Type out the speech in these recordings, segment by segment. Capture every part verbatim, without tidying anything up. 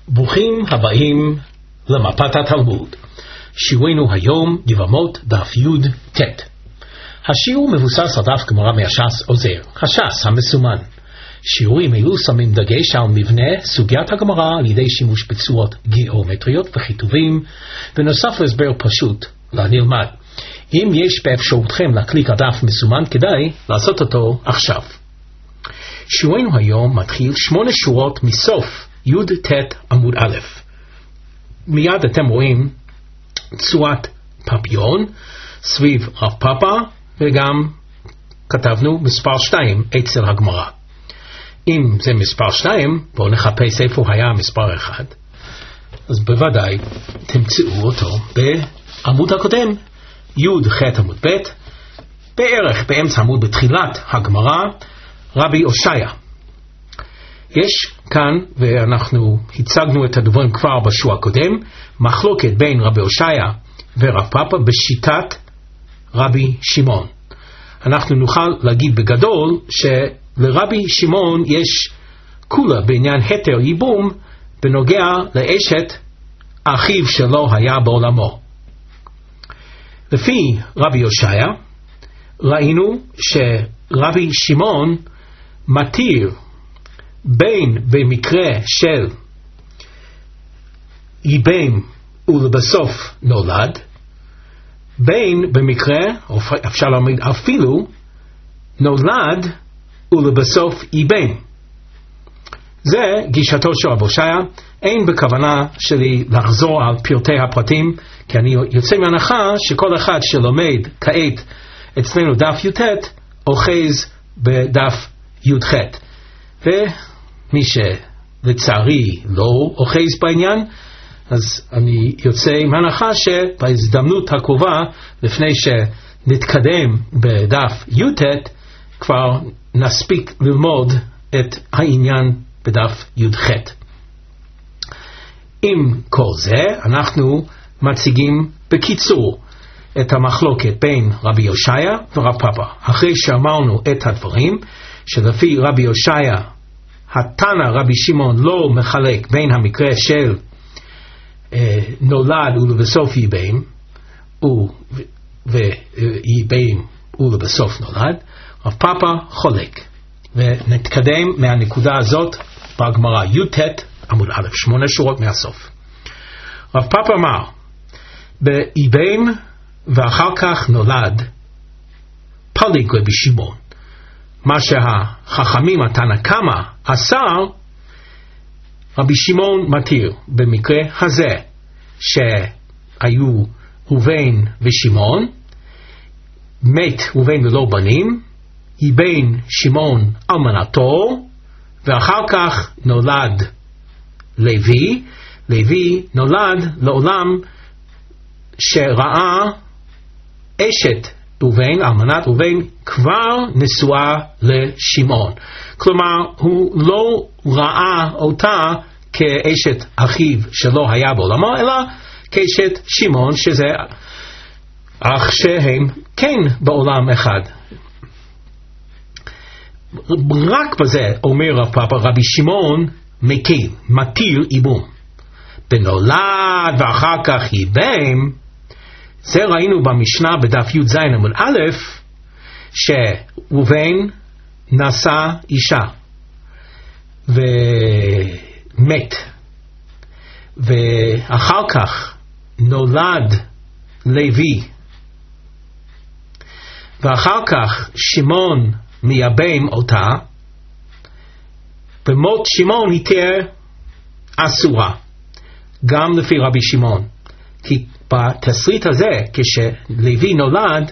ברוכים הבאים למפת התלמוד. שיעורנו היום יבמות דף י' ט'. השיעור מבוסס על דף גמרא מהש"ס עוזר, הש"ס המסומן. שיעורים אלו שמים דגש על מבנה סוגיית הגמרא על ידי שימוש בצורות גיאומטריות וכיתובים, ונוסף להסבר פשוט לנלמד. אם יש באפשרותכם להקליק על דף מסומן, כדאי לעשות אותו עכשיו. שיעורנו היום מתחיל שמונה שורות מסוף י' ט' עמוד א'. מיד אתם רואים צורת פפיון סביב רב פאפא, וגם כתבנו מספר שתיים אצל הגמרא. אם זה מספר שתיים, בואו נחפש איפה היה מספר אחד. אז בוודאי תמצאו אותו בעמוד הקודם, י' ח' עמוד ב', בערך באמצע עמוד בתחילת הגמרא, רבי הושעיה. יש כאן, ואנחנו הצגנו את הדברים כבר בשיעור הקודם, מחלוקת בין רבי הושעיה ורב פאפא בשיטת רבי שמעון. אנחנו נוכל להגיד בגדול שלרבי שמעון יש כולה בעניין היתר ייבום בנוגע לאשת אחיו שלו היה בעולמו. לפי רבי הושעיה ראינו שרבי שמעון מתיר בין במקרה של ייבם ולבסוף נולד, בין במקרה, או אפשר להגיד אפילו, נולד ולבסוף ייבם. זה גישתו של רבי הושעיה. אין בכוונה שלי לחזור על פרטי הפרטים, כי אני יוצא מהנחה שכל אחד שלומד כעת אצלנו דף י' ט' אוחז בדף י' ח'. ומי שלצערי לא אוחז בעניין, אז אני יוצא מהנחה שבהזדמנות הקרובה, לפני שנתקדם בדף י' ט', כבר נספיק ללמוד את העניין בדף י' ח'. עם כל זה אנחנו מציגים בקיצור את המחלוקת בין רבי הושעיה ורב פאפא. אחרי שאמרנו את הדברים, שלפי רבי הושעיה התנא רבי שמעון לא מחלק בין המקרה של אה, נולד ולבסוף ייבם וייבם ולבסוף נולד, רב פאפא חולק. ונתקדם מהנקודה הזאת בגמרא י' ט' עמוד א', שמונה שורות מהסוף. רב פאפא אמר בייבם ואחר כך נולד פליג רבי שמעון. מה שהחכמים התנא קמא אסר, רבי שמעון מתיר. במקרה הזה שהיו ראובן ושמעון, מת ראובן ולא בנים, ייבם שמעון אלמנתו, ואחר כך נולד לוי. לוי נולד לעולם שראה אשת ראובן, אלמנת ראובן, כבר נשואה לשמעון. כלומר, הוא לא ראה אותה כאשת אחיו שלא היה בעולמו, אלא כאשת שמעון, שזה אח שהם כן בעולם אחד. רק בזה אומר רב פאפא, רבי שמעון מקל, מתיר ייבום. בנולד ואחר כך ייבם, זה ראינו במשנה בדף י"ז עמוד א', שראובן נשא אישה ומת, ואחר כך נולד לוי, ואחר כך שמעון מייבם אותה. במות שמעון היתר אסורה, גם לפי רבי שמעון, כי בתסריט הזה כשלוי נולד,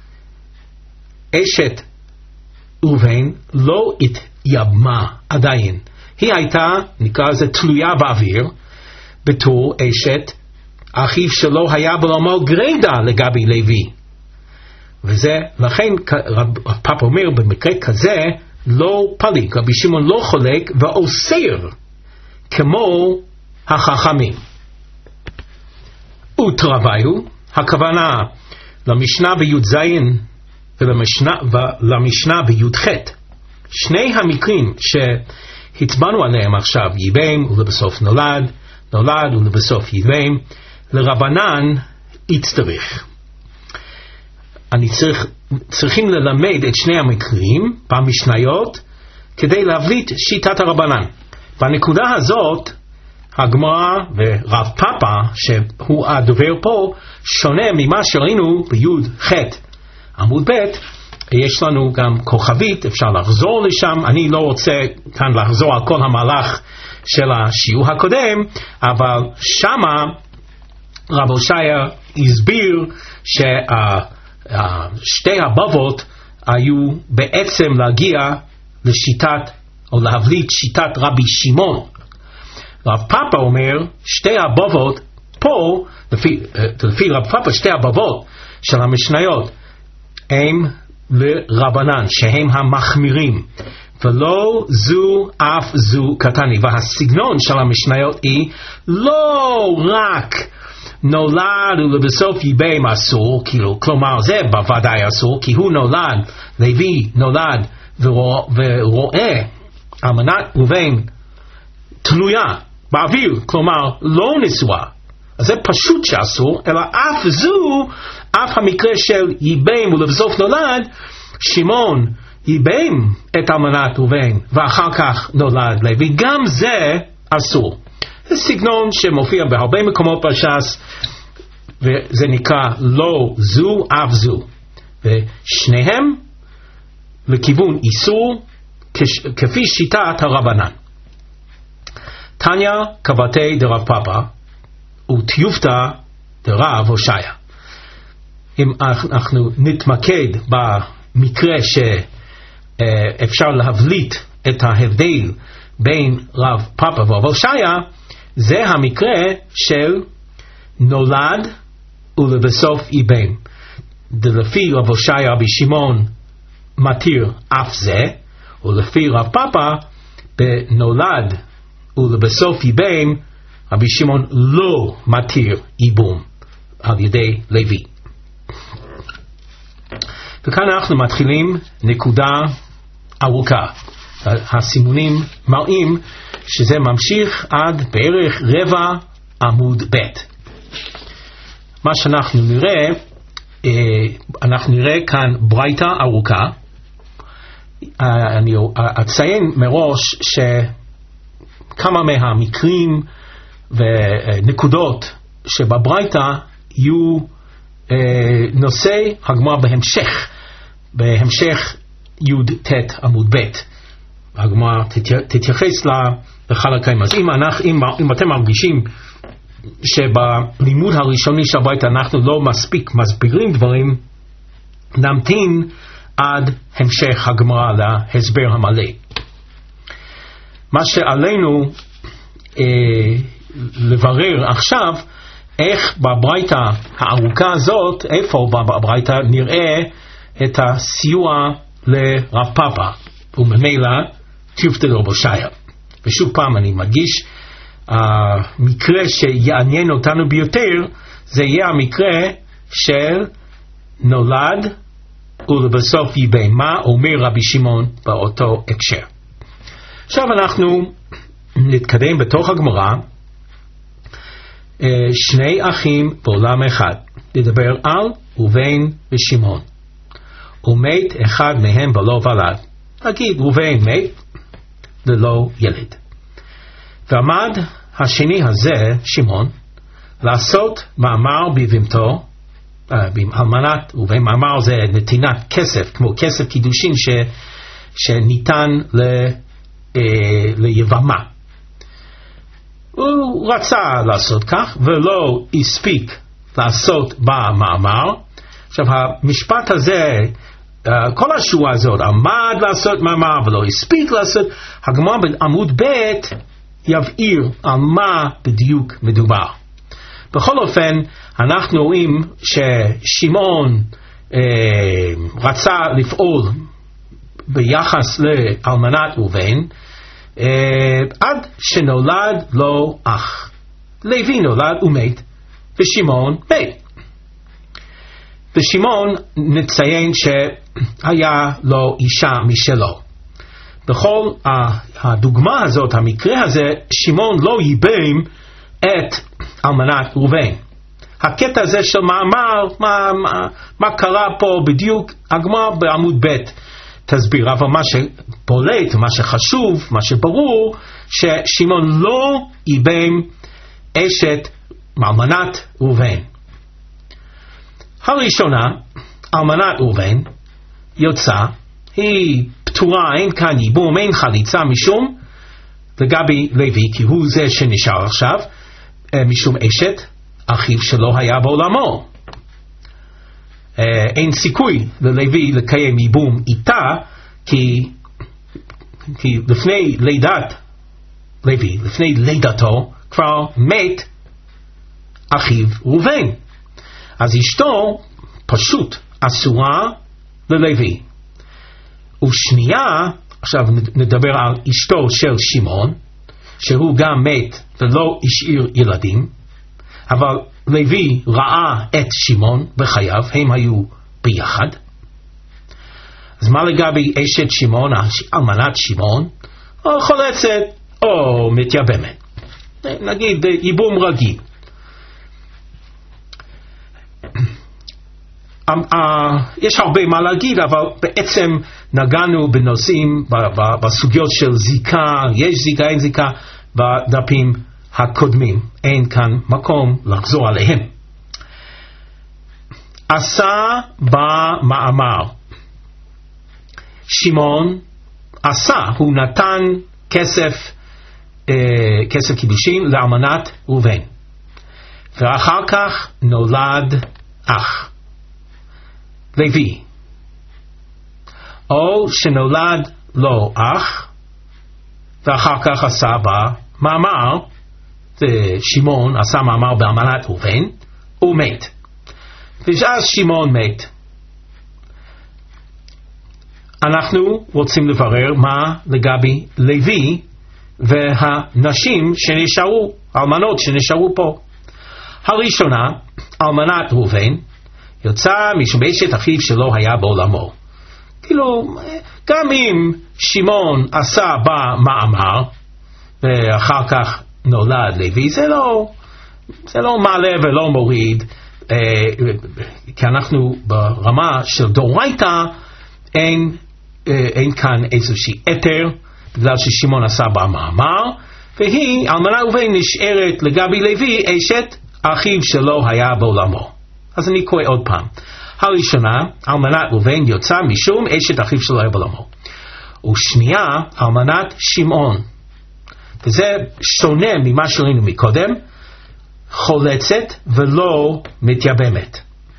אשת ראובן לא התייבמה עדיין, היא הייתה, נקרא לזה, תלויה באוויר בתור אשת אחיו שלא היה בעולמו גרידא לגבי לוי. וזה, לכן רב פאפא אומר במקרה כזה לא פליג, רבי שמעון לא חולק ואוסר כמו החכמים. ותרוויו, הכוונה למשנה בי"ז ולמשנה, ולמשנה בי"ח. שני המקרים הצבענו עליהם עכשיו, ייבם ולבסוף נולד, נולד ולבסוף ייבם, לרבנן יצטרך. אני צריך, צריכים ללמד את שני המקרים במשניות כדי להבליט שיטת הרבנן. בנקודה הזאת הגמרא ורב פאפא שהוא הדובר פה שונה ממה שראינו ביוד ח' עמוד ב'. יש לנו גם כוכבית, אפשר לחזור לשם. אני לא רוצה כאן לחזור על כל המהלך של השיעור הקודם, אבל שמה רב הושעיה הסביר ששתי הבבות היו בעצם להגיע לשיטת או להבליט שיטת רבי שמעון. רב פאפא אומר שתי הבבות פה, לפי, לפי רב פאפא שתי הבבות של המשניות הם לרבנן, שהם המחמירים, ולא זו אף זו קטני. והסגנון של המשניות היא לא רק נולד ולבסוף ייבם אסור, כאילו, כלומר זה בוודאי אסור, כי הוא נולד, לוי נולד ורוא, ורואה אלמנת ראובן תלויה באוויר, כלומר לא נשואה, אז זה פשוט שאסור, אלא אף זו, אף המקרה של ייבם ולבסוף נולד, שמעון ייבם את אלמנת ראובן ואחר כך נולד לוי, גם זה אסור. זה סגנון שמופיע בהרבה מקומות בש"ס, וזה נקרא לא זו אף זו, ושניהם לכיוון איסור כפי שיטת הרבנן. תניא קבתי דרב פאפא וטיובתא דרב הושעיה. אם אנחנו נתמקד במקרה שאפשר להבליט את ההבדל בין רב פאפא ורב הושעיה, זה המקרה של נולד ולבסוף ייבם. לפי רב הושעיה רבי שמעון מתיר אף זה, ולפי רב פאפא בנולד ולבסוף ייבם רבי שמעון לא מתיר ייבום על ידי לוי. וכאן אנחנו מתחילים נקודה ארוכה. הסימונים מראים שזה ממשיך עד בערך רבע עמוד ב'. מה שאנחנו נראה, אנחנו נראה כאן ברייתא ארוכה. אני אציין מראש שכמה מהמקרים ונקודות שבברייתא יהיו נושאי הגמרא בהמשך, בהמשך י' ט' עמוד ב'. הגמרא תתייחס לחלקים. אז אם, אנחנו, אם, אם אתם מרגישים שבלימוד הראשוני של ברייתא אנחנו לא מספיק מסבירים דברים, נמתין עד המשך הגמרא להסבר המלא. מה שעלינו אה, לברר עכשיו, איך בברייתא הארוכה הזאת, איפה בברייתא נראה את הסיוע לרב פאפא וממילא טיובתא דרב הושעיה. ושוב פעם אני מדגיש, המקרה שיעניין אותנו ביותר זה יהיה המקרה של נולד ולבסוף ייבם. מה אומר רבי שמעון באותו הקשר? עכשיו אנחנו נתקדם בתוך הגמרא. שני אחים בעולם אחד, נדבר על ראובן ושמעון. ומת אחד מהם ולא ולד. נגיד ראובן מת ללא ילד. ועמד השני הזה, שמעון, לעשות מאמר בבהמתו, באלמנת ראובן. מאמר זה נתינת כסף, כמו כסף קידושין ש, שניתן ל, אה, ליבמה. הוא רצה לעשות כך ולא הספיק לעשות במאמר. עכשיו המשפט הזה, כל השורה הזאת, עמד לעשות מאמר ולא הספיק לעשות, הגמרא בעמוד ב' יבהיר על מה בדיוק מדובר. בכל אופן אנחנו רואים ששמעון אה, רצה לפעול ביחס לאלמנת ראובן, Uh, עד שנולד לו אח. לוי נולד ומת, ושמעון מת. ושמעון נציין שהיה לו אישה משלו. בכל הדוגמה הזאת, המקרה הזה, שמעון לא ייבם את אלמנת ראובן. הקטע הזה של מאמר, מה, מה, מה קרה פה בדיוק, הגמרא בעמוד ב' תסביר, אבל מה שבולט, מה שחשוב, מה שברור, ששמעון לא ייבם אשת אלמנת ראובן. הראשונה, אלמנת ראובן, יוצא, היא פטורה, אין כאן ייבום, אין חליצה, משום לגבי לוי, כי הוא זה שנשאר עכשיו, משום אשת אחיו שלא היה בעולמו. אין סיכוי ללוי לקיים ייבום איתה, כי, כי לפני לידת לוי, לפני לידתו, כבר מת אחיו ראובן. אז אשתו פשוט אסורה ללוי. ושנייה, עכשיו נדבר על אשתו של שמעון, שהוא גם מת ולא השאיר ילדים, אבל לוי ראה את שמעון בחייו, הם היו ביחד. אז מה לגבי אשת שמעון, אלמנת שמעון, או חולצת או מתייבמת? נגיד ייבום רגיל. יש הרבה מה להגיד, אבל בעצם נגענו בנושאים, בסוגיות של זיקה, יש זיקה, אין זיקה, בדפים הקודמים. אין כאן מקום לחזור עליהם. עשה במאמר. שמעון עשה, הוא נתן כסף, אה, כסף קידושין לאלמנת ראובן. ואחר כך נולד אח. לוי. או שנולד לו אח, ואחר כך עשה במאמר, שמעון עשה מאמר באלמנת ראובן, הוא מת. ואז שמעון מת. אנחנו רוצים לברר מה לגבי לוי והנשים שנשארו, אלמנות שנשארו פה. הראשונה, אלמנת ראובן, יוצא משום אשת אחיו שלא היה בעולמו. כאילו, גם אם שמעון עשה במאמר, ואחר כך נולד לוי, זה לא, זה לא מעלה ולא מוריד, אה, כי אנחנו ברמה של דורייתא, אין, אה, אין כאן איזושהי אתר, בגלל ששמעון עשה במאמר, והיא, אלמנת ראובן, נשארת לגבי לוי, אשת אחיו שלא היה בעולמו. אז אני קורא עוד פעם. הראשונה, אלמנת ראובן יוצא משום אשת אחיו שלא היה בעולמו. ושנייה, אלמנת שמעון. וזה שונה ממה שראינו מקודם, חולצת ולא מתייבמת.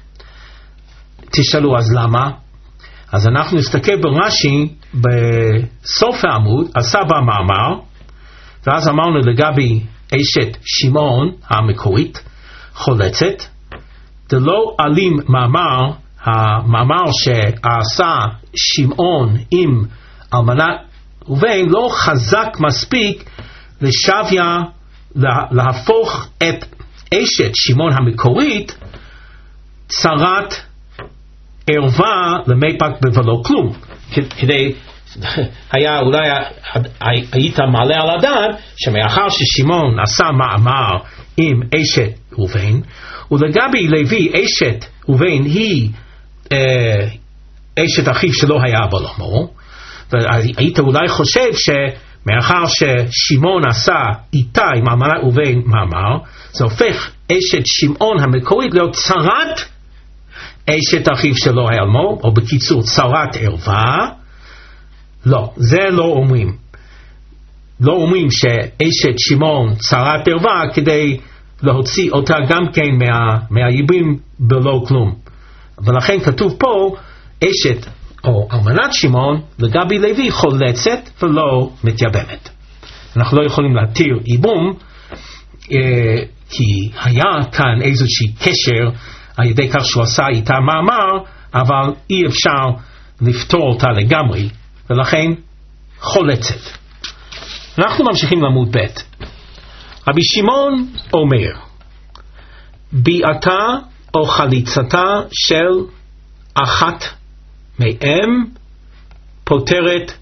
תשאלו אז למה? אז אנחנו נסתכל ברש"י בסוף העמוד, עשה במאמר, ואז אמרנו לגבי אשת שמעון המקורית, חולצת, דלא עלים מאמר, המאמר שעשה שמעון עם אלמנת ראובן לא חזק מספיק לשוויה להפוך את אשת שמעון המקורית צרת ערווה למפק בבלא כלום. כדי, היה אולי היית מעלה על הדעת שמאחר ששמעון עשה מאמר עם אשת ראובן, ולגבי לוי אשת ראובן היא אה, אשת אחיו שלא היה בעולמו, והיית אולי חושב שמאחר ששמעון עשה איתה עם אלמנת ראובן מאמר, זה הופך אשת שמעון המקורית להיות צרת אשת אחיו שלא היה בעולמו, או בקיצור צרת ערווה. לא, זה לא אומרים. לא אומרים שאשת שמעון צרת ערווה כדי להוציא אותה גם כן מה, מהייבום בלא כלום. ולכן כתוב פה אשת או אלמנת שמעון לגבי לוי חולצת ולא מתייבמת. אנחנו לא יכולים להתיר ייבום אה, כי היה כאן איזושהי קשר על ידי כך שהוא עשה איתה מאמר, אבל אי אפשר לפתור אותה לגמרי, ולכן חולצת. אנחנו ממשיכים לעמוד ב'. רבי שמעון אומר, ביעתה או חליצתה של אחת מהם פותרת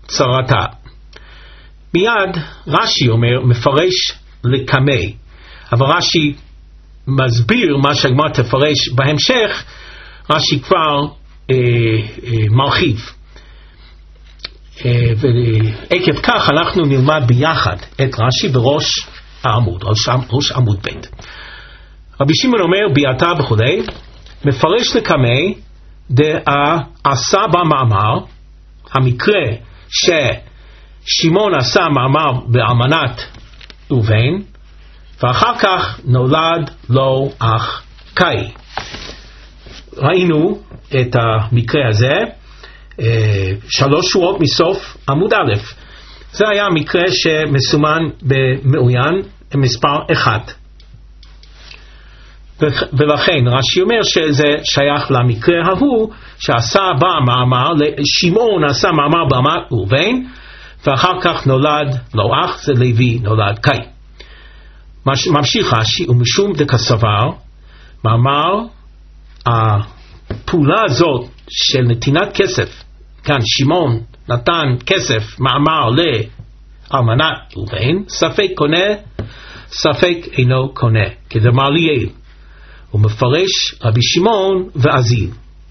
צרתה. מיד רש"י אומר, מפרש לקמי, אבל רש"י מסביר מה שהגמרא תפרש בהמשך, רש"י כבר אה, אה, מרחיב. אה, ועקב כך אנחנו נלמד ביחד את רש"י בראש העמוד, ראש, ראש עמוד ב'. רבי שמעון אומר ביאתה וכולי, מפרש לקמי דעשה במאמר, המקרה ששמעון עשה מאמר באלמנת ראובן, ואחר כך נולד לו אח קאי. ראינו את המקרה הזה שלוש שורות מסוף עמוד א'. זה היה המקרה שמסומן במעוין מספר אחד. ולכן רש"י אומר שזה שייך למקרה ההוא שעשה בה מאמר, שמעון עשה מאמר באלמנת ראובן, ואחר כך נולד לו אח, זה לוי, נולד קאי. ממשיך רש"י, ומשום דקסבר, מאמר הפעולה הזאת של נתינת כסף, כאן שמעון נתן כסף, מאמר לאלמנת ראובן, ספק קונה, ספק אינו קונה, כדאמר ליאל. הוא מפרש רבי שמעון ועזיל.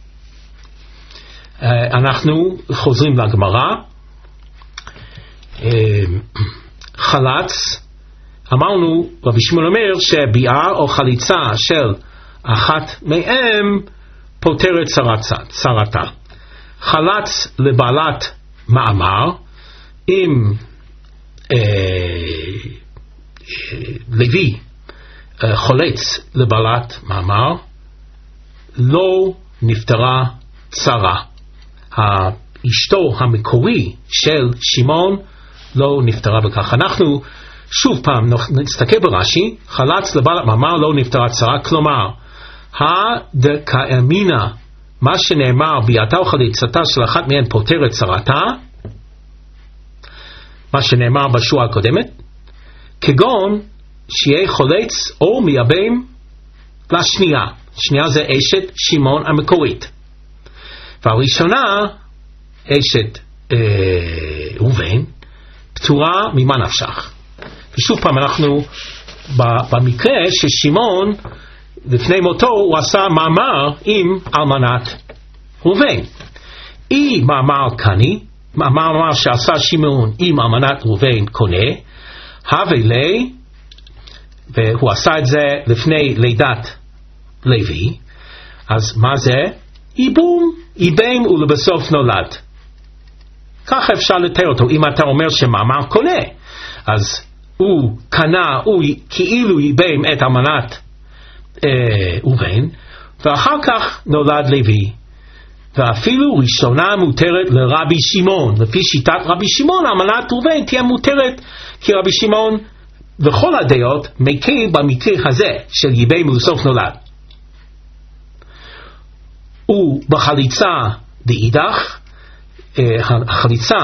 אנחנו חוזרים לגמרא. חלץ, אמרנו, רבי שמעון אומר שביאה או חליצה של אחת מהם פותרת צרתה. חלץ לבעלת מאמר, אם אה, אה, לוי אה, חולץ לבעלת מאמר, לא נפטרה צרה. אשתו המקורי של שמעון לא נפטרה בכך. אנחנו שוב פעם נסתכל ברש"י, חלץ לבעלת מאמר לא נפטרה צרה, כלומר הדקאמינה, מה שנאמר ביאתה או חליצתה של אחת מהן פותרת צרתה, מה שנאמר בשורה הקודמת, כגון שיהיה חולץ או מייבם לשנייה. שנייה זה אשת שמעון המקורית, והראשונה אשת ראובן אה, פטורה ממה נפשך. ושוב פעם אנחנו במקרה ששמעון לפני מותו הוא עשה מאמר עם אלמנת ראובן. אי מאמר קני, מאמר שעשה שמעון עם אלמנת ראובן קונה, הווה לי, והוא עשה את זה לפני לידת לוי, אז מה זה? איבום, איבם ולבסוף נולד. ככה אפשר לתאר אותו. אם אתה אומר שמאמר קונה, אז הוא קנה, הוא כאילו איבם את אלמנת ראובן, ואחר כך נולד לוי. ואפילו ראשונה מותרת לרבי שמעון. לפי שיטת רבי שמעון, אלמנת ראובן תהיה מותרת, כי רבי שמעון וכל הדעות מקל במקרה הזה של ייבם ולבסוף נולד. ובחליצה דאידך, החליצה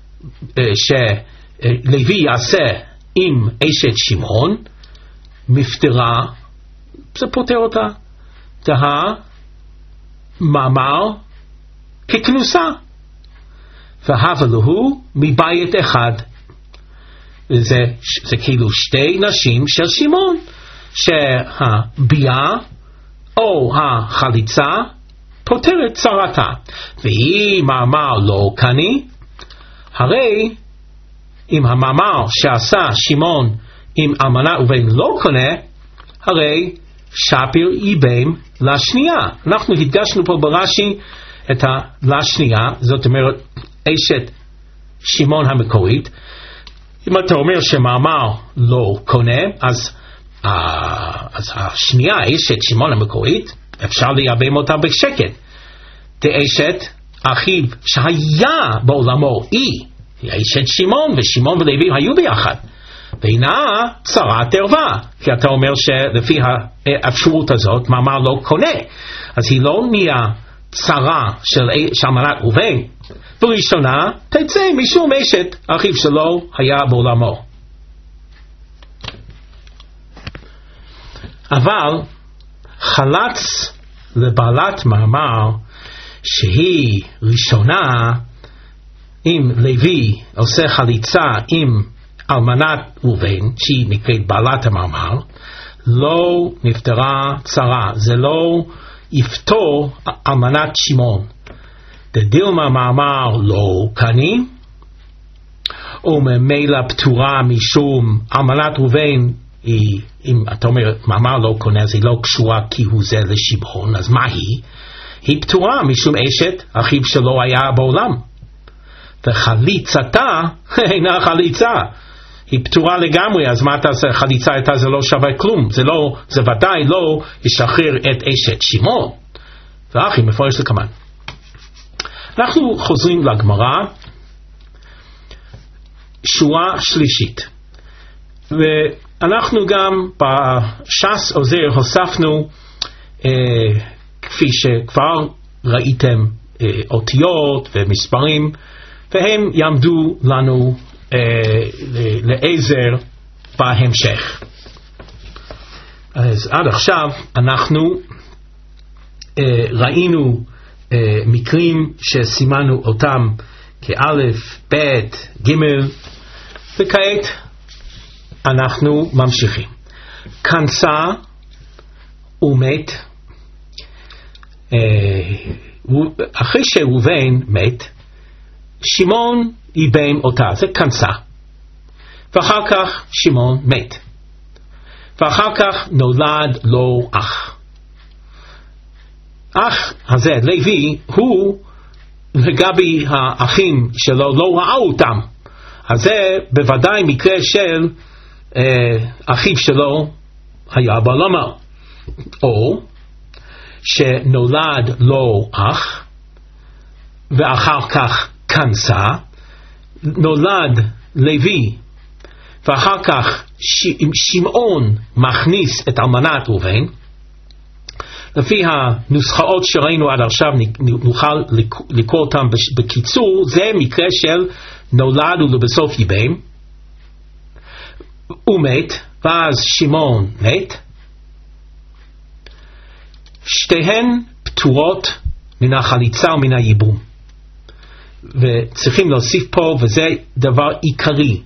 שלוי יעשה עם אשת שמעון, מפטרה, זה פותר אותה. תהה מאמר ככנוסה, והווה לו מבית אחד. זה, זה כאילו שתי נשים של שמעון, שהביאה או החליצה פותרת צרתה. והיא מאמר לא קני, הרי אם המאמר שעשה שמעון עם אלמנת ראובן לא קונה, הרי שפיר איבם לשנייה. אנחנו הדגשנו פה ברש"י את הלשנייה, זאת אומרת אשת שמעון המקורית. אם אתה אומר שמאמר לא קונה, אז, אז השנייה, אשת שמעון המקורית, אפשר לייבם אותה בשקט. דאשת אחיו שהיה בעולמו, היא, היא אשת שמעון, ושמעון ולוי היו ביחד. והנה צרת ערווה, כי אתה אומר שלפי האפשרות הזאת מאמר לא קונה, אז היא לא נהיה צרה של אלמנת ראובן, בראשונה תצא משום אשת אחיו שלו היה בעולמו. אבל חלץ לבעלת מאמר שהיא ראשונה, אם לוי עושה חליצה עם אלמנת ראובן, שהיא נקראת בעלת המאמר, לא נפטרה צרה, זה לא יפתור אלמנת שמעון. דדילמה מאמר לא קני, וממילא פטורה משום אלמנת ראובן, היא, אם אתה אומר מאמר לא קונה, אז היא לא קשורה כי הוא זה לשמעון, אז מה היא? היא פטורה משום אשת אחיו שלא היה בעולם. וחליצתה אינה חליצה, היא פטורה לגמרי, אז מה אתה עושה? חליצה הייתה זה לא שווה כלום, זה, לא, זה ודאי לא ישחרר את אשת שמעון. ואחי מפורש לכמן. אנחנו חוזרים לגמרא, שורה שלישית. ואנחנו גם בש"ס עוזר הוספנו, אה, כפי שכבר ראיתם, אה, אותיות ומספרים, והם יעמדו לנו אה, לעזר בהמשך. אז עד עכשיו אנחנו אה, ראינו אה, מקרים שסימנו אותם כאלף, בית, ג', וכעת אנחנו ממשיכים. כנסה ומת, אה, אחרי שראובן מת, שמעון ייבם אותה, זה כנסה. ואחר כך שמעון מת. ואחר כך נולד לו אח. אח הזה, לוי, הוא לגבי האחים שלו לא ראו אותם. אז זה בוודאי מקרה של אה, אחיו שלו היה בעולמו. או שנולד לו אח, ואחר כך כנסה, נולד לוי, ואחר כך שמעון מכניס את אלמנת ראובן. לפי הנוסחאות שראינו עד עכשיו, נוכל לקרוא אותם בקיצור. זה מקרה של נולד ולבסוף ייבם, הוא מת, ואז שמעון מת. שתיהן פטורות מן החליצה ומן הייבום. וצריכים להוסיף פה, וזה דבר עיקרי,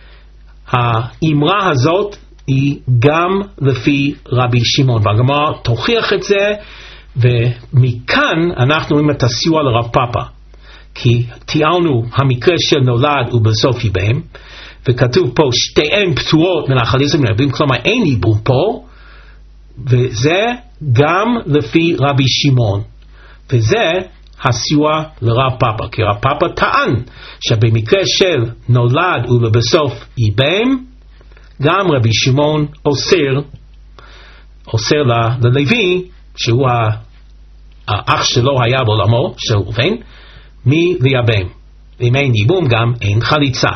האמרה הזאת היא גם לפי רבי שמעון, והגמרא תוכיח את זה, ומכאן אנחנו רואים את הסיוע לרב פאפא, כי תיארנו המקרה של נולד ובסוף ייבם, וכתוב פה שתיהן פטורות מן החליצה ומן הייבום, כלומר אין ייבום פה, וזה גם לפי רבי שמעון, וזה הסיוע לרב פאפא, כי רב פאפא טען שבמקרה של נולד ולבסוף ייבם, גם רבי שמעון אוסר, אוסר ללוי, שהוא האח שלו היה בעולמו, של ראובן, מלייבם. אם אין ייבום גם אין חליצה.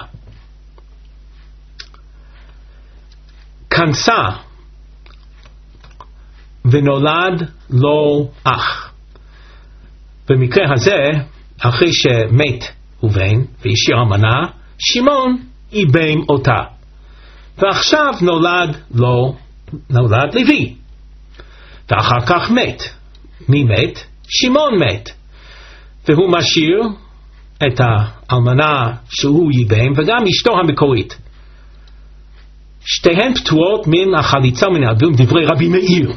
כנסה ונולד לו אח. במקרה הזה, אחרי שמת ראובן והשאיר אלמנה, שמעון ייבם אותה. ועכשיו נולד לו, נולד לוי. ואחר כך מת. מי מת? שמעון מת. והוא משאיר את האלמנה שהוא ייבם, וגם אשתו המקורית. שתיהן פטורות מן החליצה ומן הייבום, דברי רבי מאיר.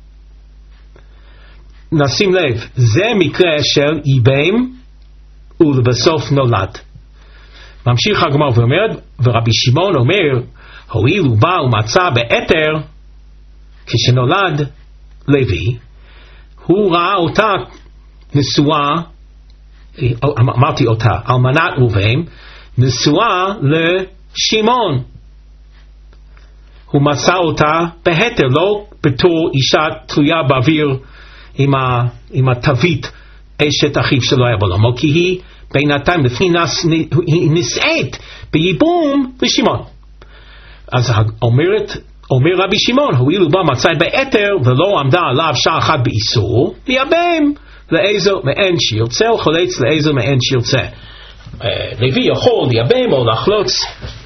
נשים לב, זה מקרה של ייבם ולבסוף נולד. ממשיך הגמרא ואומר, ורבי שמעון אומר, הואיל הוא בא ומצא באתר, כשנולד לוי, הוא ראה אותה נשואה, אמרתי אותה, אלמנת ראובן, נשואה לשמעון. הוא מצא אותה בהתר, לא בתור אישה תלויה באוויר, עם, ה, עם התווית אשת אחיו שלא היה בעולמו, כי היא בינתיים לפני נס, היא נישאת בייבום לשמעון. אז אומרת, אומר רבי שמעון, הואיל הוא בא מצא באתר ולא עמדה עליו שעה אחת באיסור, לייבם לאיזו מעין שירצה, או חולץ לאיזו מעין שירצה. לוי יכול לייבם או לחלוץ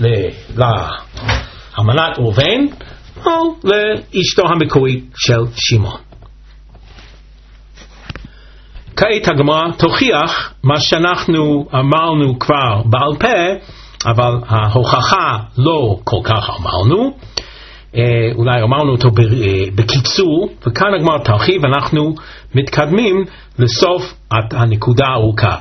לאלמנת ראובן או לאשתו המקורית של שמעון. כעת הגמרא תוכיח מה שאנחנו אמרנו כבר בעל פה, אבל ההוכחה לא כל כך אמרנו, אולי אמרנו אותו בקיצור, וכאן הגמרא תרחיב, אנחנו מתקדמים לסוף הנקודה הארוכה.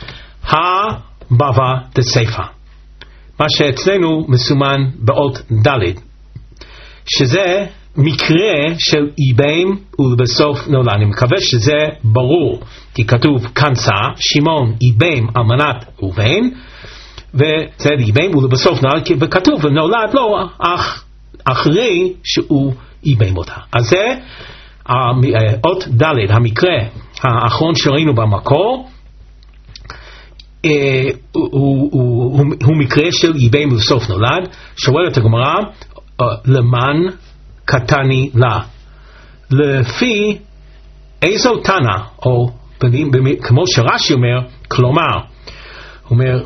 הבבא דסיפא, מה שאצלנו מסומן באות ד', שזה מקרה של איבם ולבסוף נולד. אני מקווה שזה ברור, כי כתוב כנסה, שמעון איבם אלמנת ראובן, וזה איבם ולבסוף נולד, וכתוב נולד לו אח אחרי שהוא איבם אותה. אז זה אות ד', המקרה האחרון שראינו במקור, הוא מקרה של איבם ולבסוף נולד. שואלת הגמרא, למען קטני לה, לפי איזו תנא, או כמו שרש"י אומר, כלומר, הוא אומר,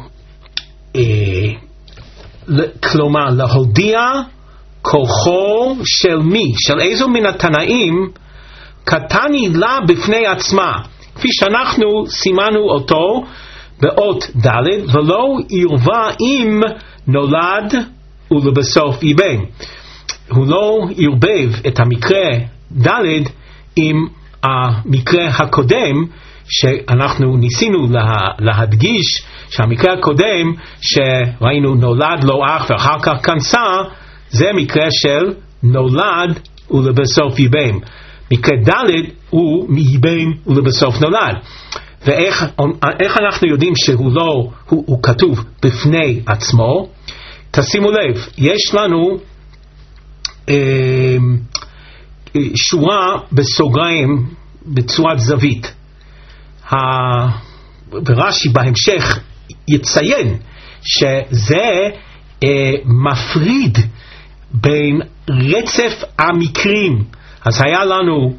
כלומר להודיע כוחו של מי, של איזו מן התנאים, קטני לה בפני עצמה, כפי שאנחנו סימנו אותו באות ד', ולא ירבה אם נולד ולבסוף איבם. הוא לא ירבב את המקרה ד' עם המקרה הקודם, שאנחנו ניסינו לה, להדגיש שהמקרה הקודם שראינו נולד לו אח ואחר כך כנסה, זה מקרה של נולד ולבסוף איבם. מקרה ד' הוא מאיבם ולבסוף נולד. ואיך איך אנחנו יודעים שהוא לא, הוא, הוא כתוב בפני עצמו? תשימו לב, יש לנו אה, שורה בסוגריים בצורת זווית. ברש"י בהמשך יציין שזה אה, מפריד בין רצף המקרים. אז היה לנו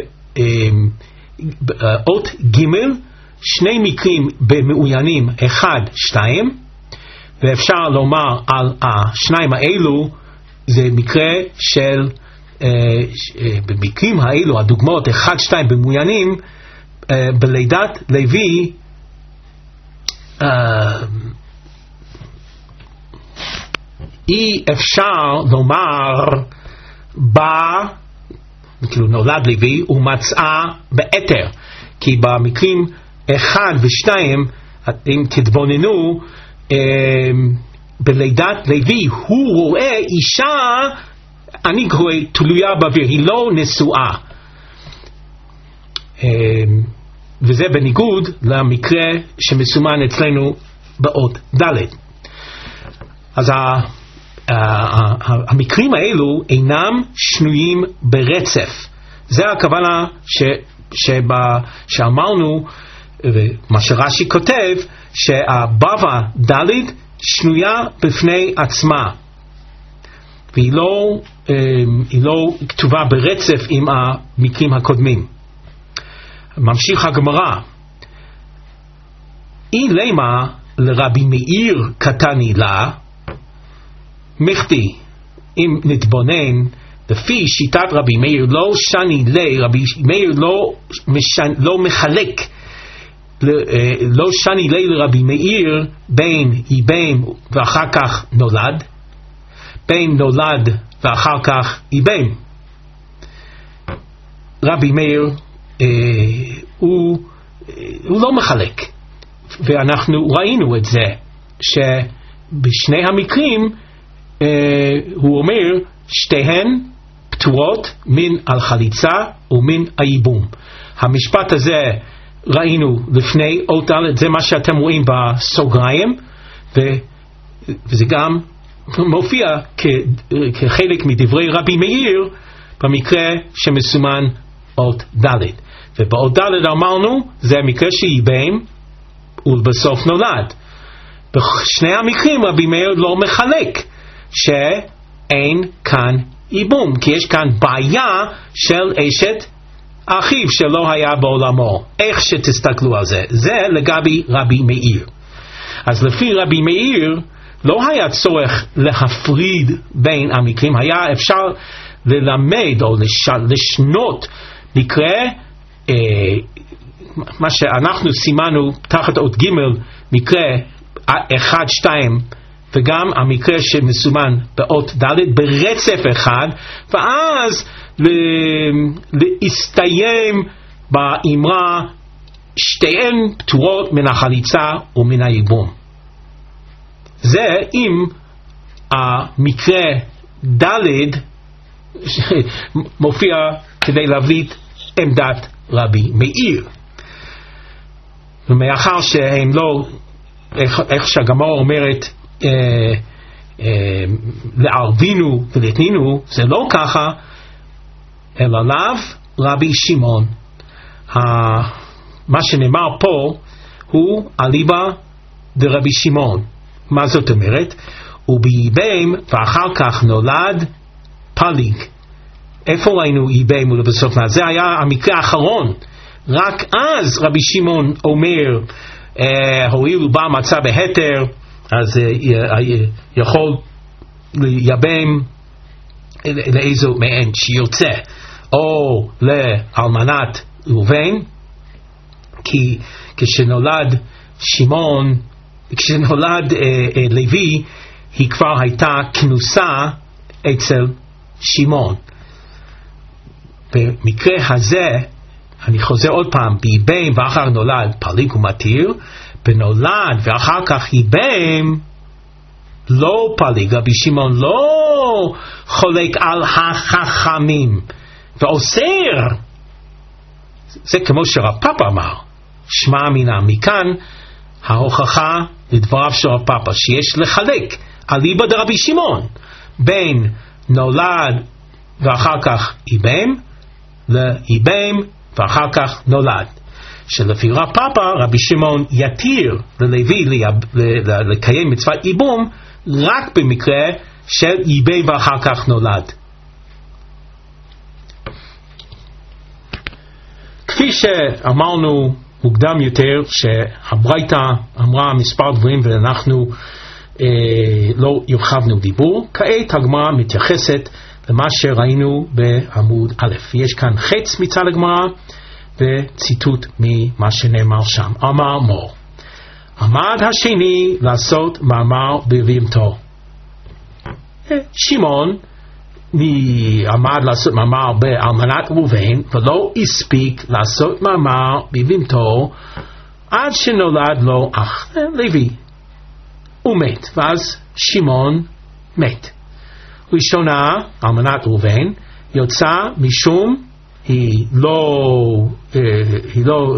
באות ג' שני מקרים במאוינים אחד, שתיים, ואפשר לומר על השניים האלו זה מקרה של אה, במקרים האלו הדוגמאות אחד, שתיים במאוינים אה, בלידת לוי אה, אי אפשר לומר בה כאילו נולד לוי ומצאה באתר, כי במקרים אחד ושתיים אם תתבוננו אה, בלידת לוי הוא רואה אישה, אני קורא תלויה באוויר, היא לא נשואה, אה, וזה בניגוד למקרה שמסומן אצלנו באות ד'. אז המקרים האלו אינם שנויים ברצף. זה הכוונה ש, שבה, שאמרנו, מה שרש"י כותב, שהבבא ד' שנויה בפני עצמה, והיא לא, היא לא כתובה ברצף עם המקרים הקודמים. ממשיך הגמרא, אי למה לרבי מאיר קטני לה, מחתי, אם נתבונן לפי שיטת רבי מאיר לא שני לי, רבי מאיר לא, משנ, לא מחלק לא שני לי לרבי מאיר בין איבם ואחר כך נולד, בין נולד ואחר כך איבם. רבי מאיר אה, הוא, הוא לא מחלק, ואנחנו ראינו את זה שבשני המקרים Uh, הוא אומר שתיהן פטורות מן על חליצה ומן הייבום. המשפט הזה ראינו לפני אות ד', זה מה שאתם רואים בסוגריים, ו, וזה גם מופיע כ, כחלק מדברי רבי מאיר במקרה שמסומן אות ד'. ובאות ד' אמרנו זה המקרה שייבם ולבסוף נולד. בשני המקרים רבי מאיר לא מחלק שאין כאן איבום, כי יש כאן בעיה של אשת אחיו שלא היה בעולמו. איך שתסתכלו על זה, זה לגבי רבי מאיר. אז לפי רבי מאיר לא היה צורך להפריד בין המקרים, היה אפשר ללמד או לש... לשנות מקרה אה, מה שאנחנו סימנו תחת אות ג' מקרה אחד שתיים, וגם המקרה שמסומן באות ד' ברצף אחד, ואז להסתיים באמרה שתיהן פטורות מן החליצה ומן הייבום. זה אם המקרה ד' מופיע כדי להבליט עמדת רבי מאיר. ומאחר שהם לא, איך, איך שהגמרא אומרת אה, אה, לערבינו ולתנינו, זה לא ככה, אלא לאו רבי שמעון. מה שנאמר פה הוא אליבא דרבי שמעון. מה זאת אומרת? ובייבם ואחר כך נולד פליג. איפה ראינו ייבם ולבסוף נולד? זה היה המקרה האחרון. רק אז רבי שמעון אומר, אה, הואיל ובא מצא בהתר, אז אה, יכול לייבם לאיזו מעין שיוצא, או לאלמנת ראובן, כי כשנולד שמעון, כשנולד אה, אה, לוי, היא כבר הייתה כנוסה אצל שמעון. במקרה הזה, אני חוזר עוד פעם, בייבם ואחר נולד פליג ומתיר, בנולד ואחר כך ייבם לא פליג. רבי שמעון לא חולק על החכמים ואוסר. זה כמו שרב פאפא אמר, שמע אמינא. מכאן ההוכחה לדבריו של רב פאפא שיש לחלק אליבא דרבי שמעון בין נולד ואחר כך ייבם לייבם ואחר כך נולד, שלפי רב פאפא רבי שמעון יתיר ללוי לקיים מצוות ייבום רק במקרה של ייבם ואחר כך נולד. כפי שאמרנו מוקדם יותר, שהברייתא אמרה מספר דברים ואנחנו אה, לא הרחבנו דיבור, כעת הגמרא מתייחסת למה שראינו בעמוד א'. יש כאן חץ מצד הגמרא וציטוט ממה שנאמר שם. אמר מור, עמד השני לעשות מאמר בבהמתו. שמעון עמד לעשות מאמר באלמנת ראובן ולא הספיק לעשות מאמר בבהמתו עד שנולד לו אח לוי. הוא מת, ואז שמעון מת. ראשונה, אלמנת ראובן, יוצא משום היא לא, היא לא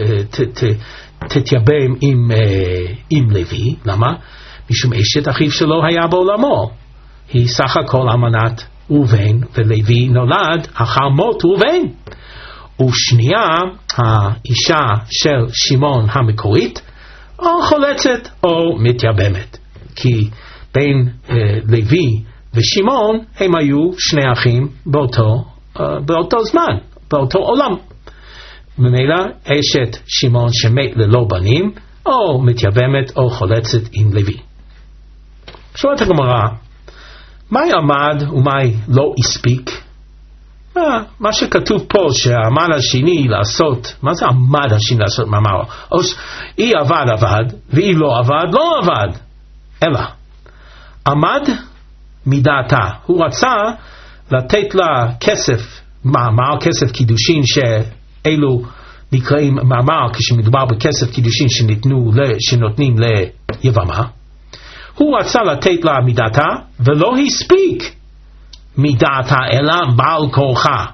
תתייבם עם, עם לוי. למה? משום אשת אחיו שלו היה בעולמו. היא סך הכל אלמנת ראובן, ולוי נולד אחר מות ראובן. ושנייה, האישה של שמעון המקורית, או חולצת או מתייבמת. כי בין אה, לוי ושמעון הם היו שני אחים באותו, אה, באותו זמן, באותו עולם. ממילא אשת שמעון שמת ללא בנים, או מתייבמת או חולצת עם לוי. שואלת הגמרא, מהי עמד ומהי לא הספיק? מה, מה שכתוב פה שהעמד השני לעשות, מה זה עמד השני לעשות מאמר? או היא עבד עבד והיא לא עבד לא עבד, אלא עמד מדעתה. הוא רצה לתת לה כסף מאמר, כסף קידושין, שאלו נקראים מאמר כשמדובר בכסף קידושין שניתנו, שנותנים ליבמה. הוא רצה לתת לה מדעתה ולא הספיק מדעתה אלא בעל כורחה.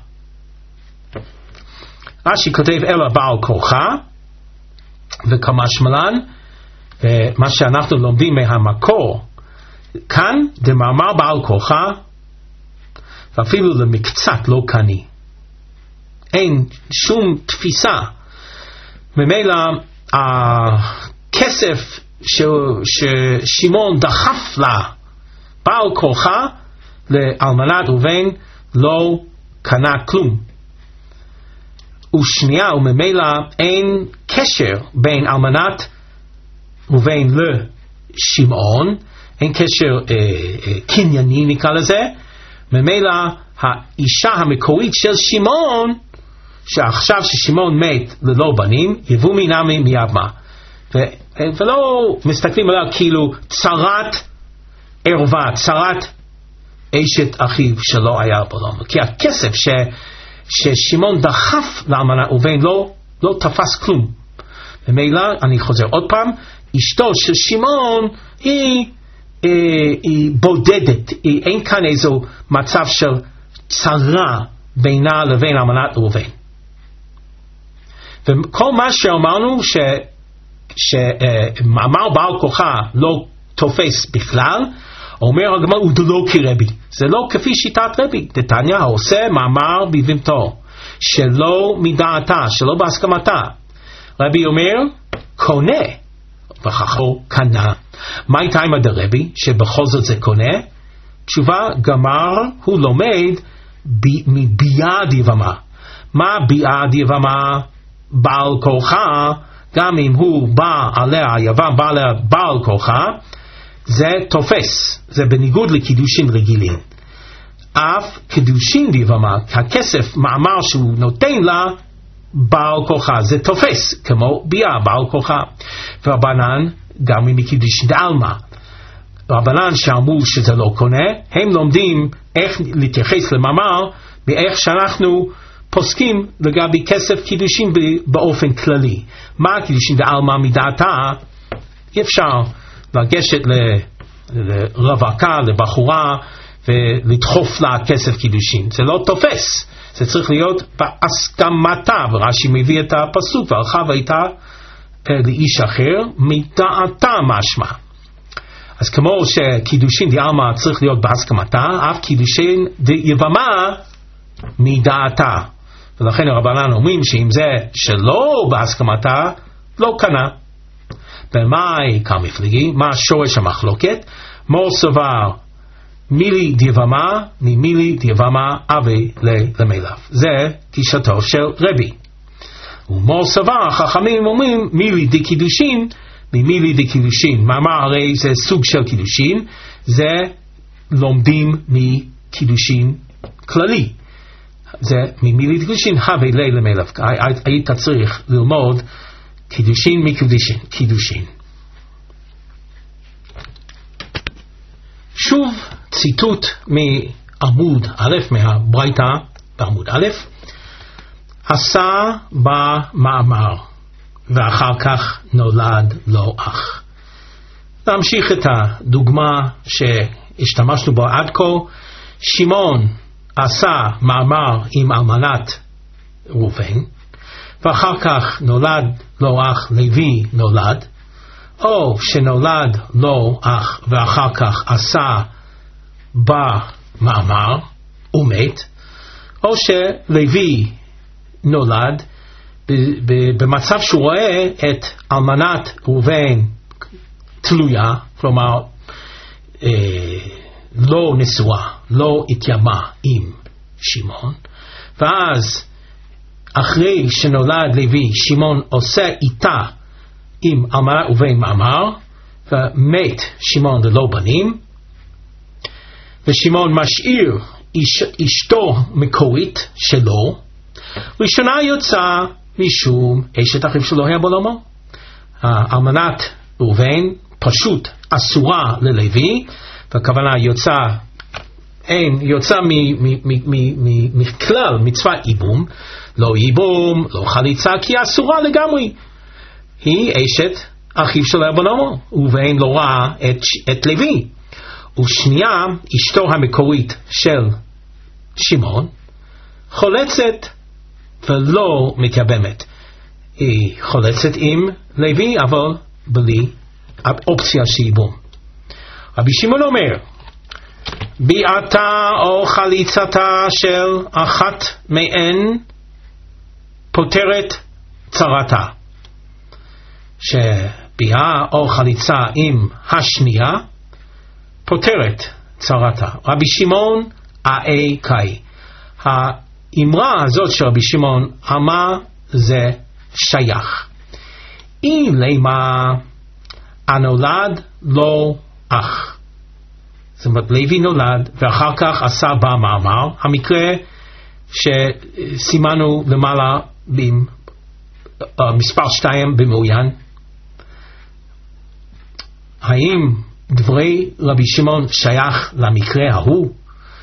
רש"י כותב אלא בעל כורחה, וכמשמען מה שאנחנו לומדים מהמקור כאן, דמאמר בעל כורחה ואפילו למקצת לא קני, אין שום תפיסה. ממילא הכסף ששמעון דחף לה בעל כורחה לאלמנת ראובן לא קנה כלום. ושנייה, וממילא אין קשר בין אלמנת ראובן לשמעון, אין קשר אה, אה, קנייני נקרא לזה. ממילא האישה המקורית של שמעון שעכשיו ששמעון מת ללא בנים, יבוא מנמי מיבמה. ולא מסתכלים עליו כאילו צרת ערווה, צרת אשת אחיו שלא היה בעולם. כי הכסף ש, ששמעון דחף לאלמנה ראובן לא, לא תפס כלום. ומילא, אני חוזר עוד פעם, אשתו של שמעון היא, היא, היא בודדת, היא, אין כאן איזו מצב של צרה בינה לבין אלמנת ראובן. וכל מה שאמרנו ש, שמאמר בעל כוחה לא תופס בכלל, אומר הגמרא הוא דלא כרבי, זה לא כפי שיטת רבי. דתניא העושה מאמר בבהמתו שלא מדעתה, שלא בהסכמתה, רבי אומר קונה וככו קנה. מה הייתה עם הדרבי שבכל זאת זה קונה? תשובה, גמר הוא לומד מביעד יבמה. מה ביעד יבמה? בעל כוחה, גם אם הוא בא עליה יבם, בא עליה בעל כוחה, זה תופס, זה בניגוד לקידושין רגילים. אף קידושין דיבמה, הכסף, מאמר שהוא נותן לה, בעל כוחה, זה תופס, כמו ביאה, בעל כוחה. ורבנן, גם אם קידושין דעלמא, רבנן שאמרו שזה לא קונה, הם לומדים איך להתייחס למאמר, מאיך שאנחנו פוסקים לגבי כסף קידושין באופן כללי. מה קידושין דעלמא מדעתה? אי אפשר לגשת לרווקה, לבחורה, ולדחוף לה כסף קידושין. זה לא תופס. זה צריך להיות בהסכמתה. ורש"י מביא את הפסוק, והלכה והייתה לאיש אחר, מדעתה משמע. אז כמו שקידושין דעלמא צריך להיות בהסכמתה, אף קידושין דעלמא מדעתה. ולכן הרבנן אומרים שאם זה שלא בהסכמתה, לא קנה. במאי כמפלגי, מה שורש המחלוקת? מור סבר מילי דיבמה ממילי דיבמה אבי למלאב. זה גישתו של רבי. ומור סבר, החכמים אומרים מילי די קידושין ממילי די קידושין. מאמר הרי זה סוג של קידושין, זה לומדים מקידושין כללי. זה ממילי די קידושין אבי למלאב. היית צריך ללמוד קידושין מקידושין, קידושין. שוב ציטוט מעמוד א', מהברייתא בעמוד א', עשה במאמר ואחר כך נולד לו אח. להמשיך את הדוגמה שהשתמשנו בו עד כה, שמעון עשה מאמר עם אלמנת ראובן, ואחר כך נולד לו אח, לוי נולד, או שנולד לו אח ואחר כך עשה במאמר ומת, או שלוי נולד במצב שהוא רואה את אלמנת ראובן תלויה, כלומר אה, לא נשואה, לא התיימה עם שמעון, ואז אחרי שנולד לוי, שמעון עושה איתה עם אלמנת ראובן מאמר, ומת שמעון ללא בנים, ושמעון משאיר איש, אשתו מקורית שלו, ראשונה יוצא משום אשת אחיו שלא היה בעולמו. אלמנת ראובן פשוט אסורה ללוי, והכוונה יוצא אין, יוצא מכלל מצוות ייבום, לא ייבום, לא חליצה, כי אסורה לגמרי. היא אשת אחיו של אבונומו, ובאין לא ראה את, את לוי. ושנייה, אשתו המקורית של שמעון, חולצת ולא מתייבמת. היא חולצת עם לוי, אבל בלי אופציה של ייבום. רבי שמעון אומר, ביעתה או חליצתה של אחת מהן פותרת צרתה. שביעה או חליצה עם השנייה פותרת צרתה. רבי שמעון אאי קאי. האמרה הזאת של רבי שמעון, מה זה שייך? אם למה הנולד לא אח. זאת אומרת, לוי נולד ואחר כך עשה במאמר, המקרה שסימנו למעלה במספר שתיים במעוין, האם דברי רבי שמעון שייך למקרה ההוא?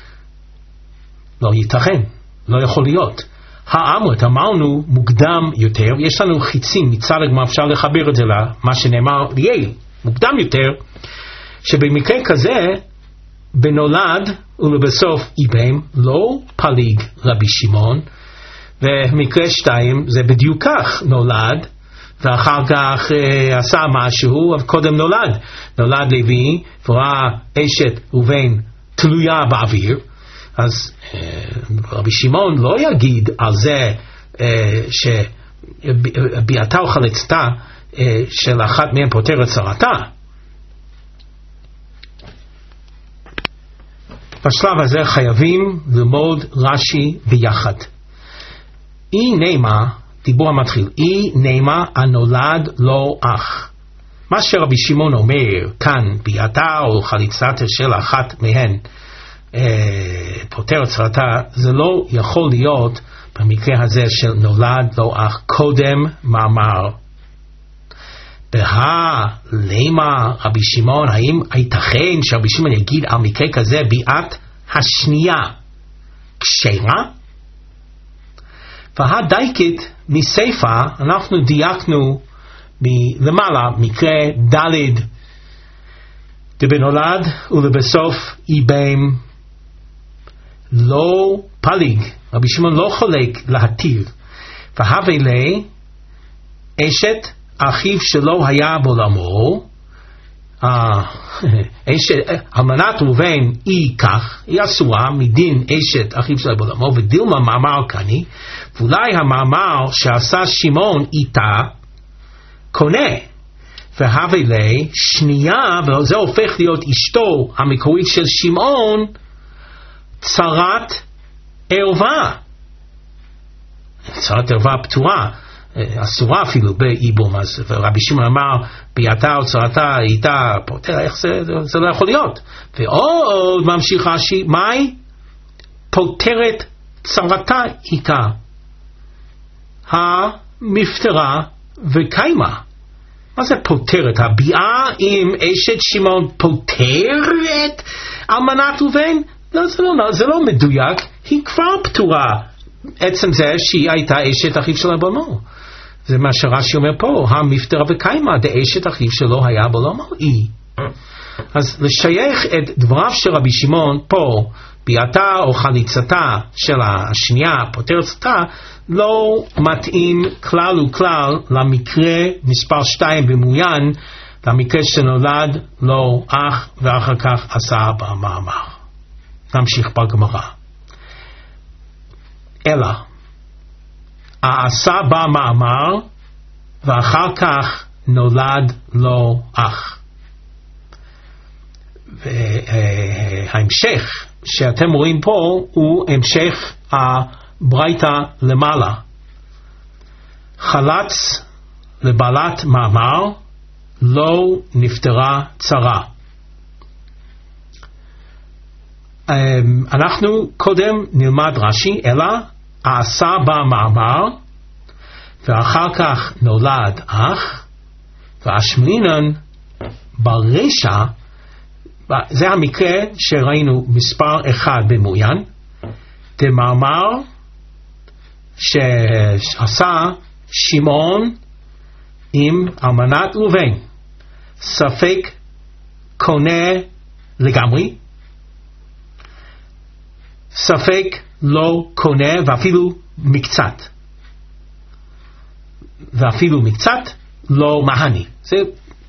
לא ייתכן, לא יכול להיות. האמרת, אמרנו מוקדם יותר, יש לנו חיצים מצד הגמרא, אפשר לחבר את זה למה שנאמר ליאל, מוקדם יותר, שבמקרה כזה בנולד ולבסוף איבם לא פליג רבי שמעון, ומקרה שתיים זה בדיוק כך, נולד ואחר כך אה, עשה משהו, אבל קודם נולד נולד לוי וראה אשת ראובן תלויה באוויר, אז אה, רבי שמעון לא יגיד על זה אה, שביאתה או חלצתה אה, של אחת מהם פותרת צרתה. בשלב הזה חייבים ללמוד רש"י ביחד. אי נעימה, דיבור המתחיל, אי נעימה הנולד לא אח. מה שרבי שמעון אומר כאן, ביאתה או חליצתה של אחת מהן אה, פותרת צרתה, זה לא יכול להיות במקרה הזה של נולד לא אח. קודם מאמר. בהה למה רבי שמעון, האם ייתכן שרבי שמעון יגיד על מקרה כזה ביאת השנייה כשרה? והדייקת מסייפה, אנחנו דייקנו מלמעלה מקרה ד' דבנולד ולבסוף איבם לא פליג, רבי שמעון לא חולק להתיר. והווה לי אשת אחיו שלא היה בעולמו, אמנת ראובן היא כך, היא אסורה מדין אשת אחיו שלא היה בעולמו, ודילמה מאמר כני, ואולי המאמר שעשה שמעון איתה קונה, והווה לי שנייה, וזה הופך להיות אשתו המקורית של שמעון, צרת ערווה. צרת ערווה פטורה, אסורה אפילו באיבום. אז רבי שמעון אמר ביאתה או צרתה איתה פותר, איך זה, זה לא יכול להיות. ועוד ממשיך רש"י, מהי? פותרת צרתה איתה המפטרה וקיימה. מה זה פותרת? הביאה עם אשת שמעון פותרת אמנת ראובן? לא, זה לא, זה לא מדויק, היא כבר פטורה עצם זה שהיא הייתה אשת אחיו שלה בעולמו. זה מה שרש"י אומר פה, המפטרה וקיימה דאשת אחיו שלא היה בעולמו היא. אז לשייך את דבריו של רבי שמעון פה, ביאתה או חליצתה של השנייה פותרת צרתה, לא מתאים כלל וכלל למקרה מספר שתיים במעוין, למקרה שנולד לו אח ואחר כך עשה במאמר. נמשיך בגמרא. אלא עשה במאמר ואחר כך נולד לו אח. וההמשך שאתם רואים פה הוא המשך הברייתא למעלה. חלץ לבעלת מאמר לא נפטרה צרה. אנחנו קודם נלמד רש"י, אלא עשה במאמר ואחר כך נולד אח, והשמינן ברשע, זה המקרה שראינו מספר אחד במעוין, דמאמר שעשה שמעון עם אמנת ראובן, ספק קונה לגמרי, ספק לא קונה ואפילו מקצת, ואפילו מקצת לא מהני. זה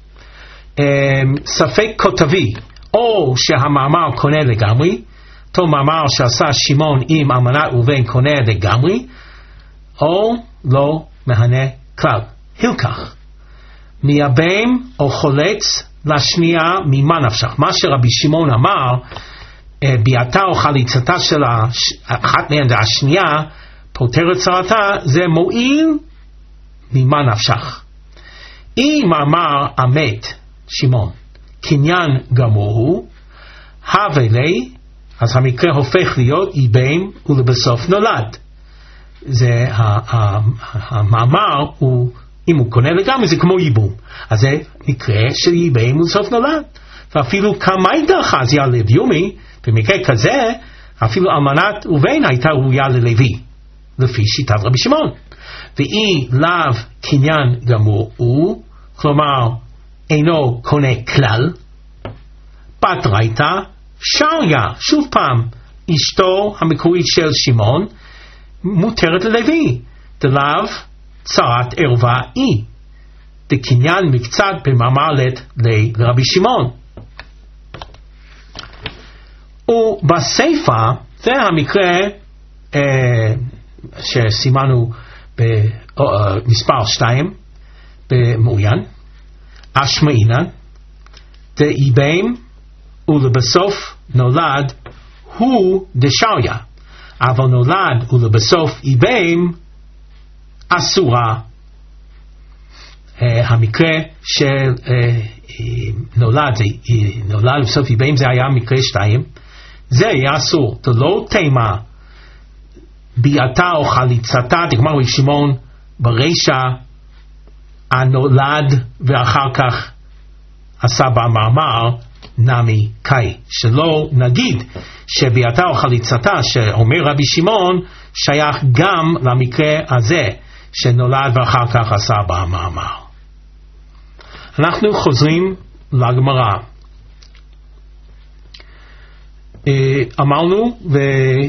ספק כותבי, או שהמאמר קונה לגמרי, אותו מאמר שעשה שמעון עם אמנת ראובן קונה לגמרי, או לא מהנה כלל. הלקח מייבם או חולץ לשנייה ממה נפשך. מה שרבי שמעון אמר, ביאתה או חליצתה של אחת מהן והשנייה פותרת צרתה, זה מועיל ממה נפשך. אם אמר אמת שמעון קניין גמור הוא, הווה לי אז המקרה הופך להיות איבם ולבסוף נולד. זה המאמר הוא, אם הוא קונה לגמרי זה כמו ייבום, אז זה מקרה של איבם ולבסוף נולד. ואפילו כמאי דאחזיה לביומי, במקרה כזה אפילו אלמנת ובן הייתה ראויה ללוי, לפי שיטת רבי שמעון. ואי לאו קניין גמור הוא, כלומר אינו קונה כלל, בת רייתא שריה, שוב פעם, אשתו המקורית של שמעון מותרת ללוי, דלאו צרת ערווה אי, דקניין מקצת במאמרת לרבי שמעון. ובסייפה, זה המקרה אה, שסימנו במספר שתיים במעוין, אשמעינן, דאיבם ולבסוף נולד הוא דשריה, אבל נולד ולבסוף איבם אסורה. Uh, המקרה של uh, נולד, זה, נולד ובסוף איבם זה היה מקרה שתיים, זה היה אסור, זה לא תימה ביאתה או חליצתה, דגמר רבי שמעון ברישה הנולד ואחר כך עשה במאמר נמי קאי, שלא נגיד שביאתה או חליצתה שאומר רבי שמעון שייך גם למקרה הזה שנולד ואחר כך עשה במאמר. אנחנו חוזרים לגמרא. אמרנו ו,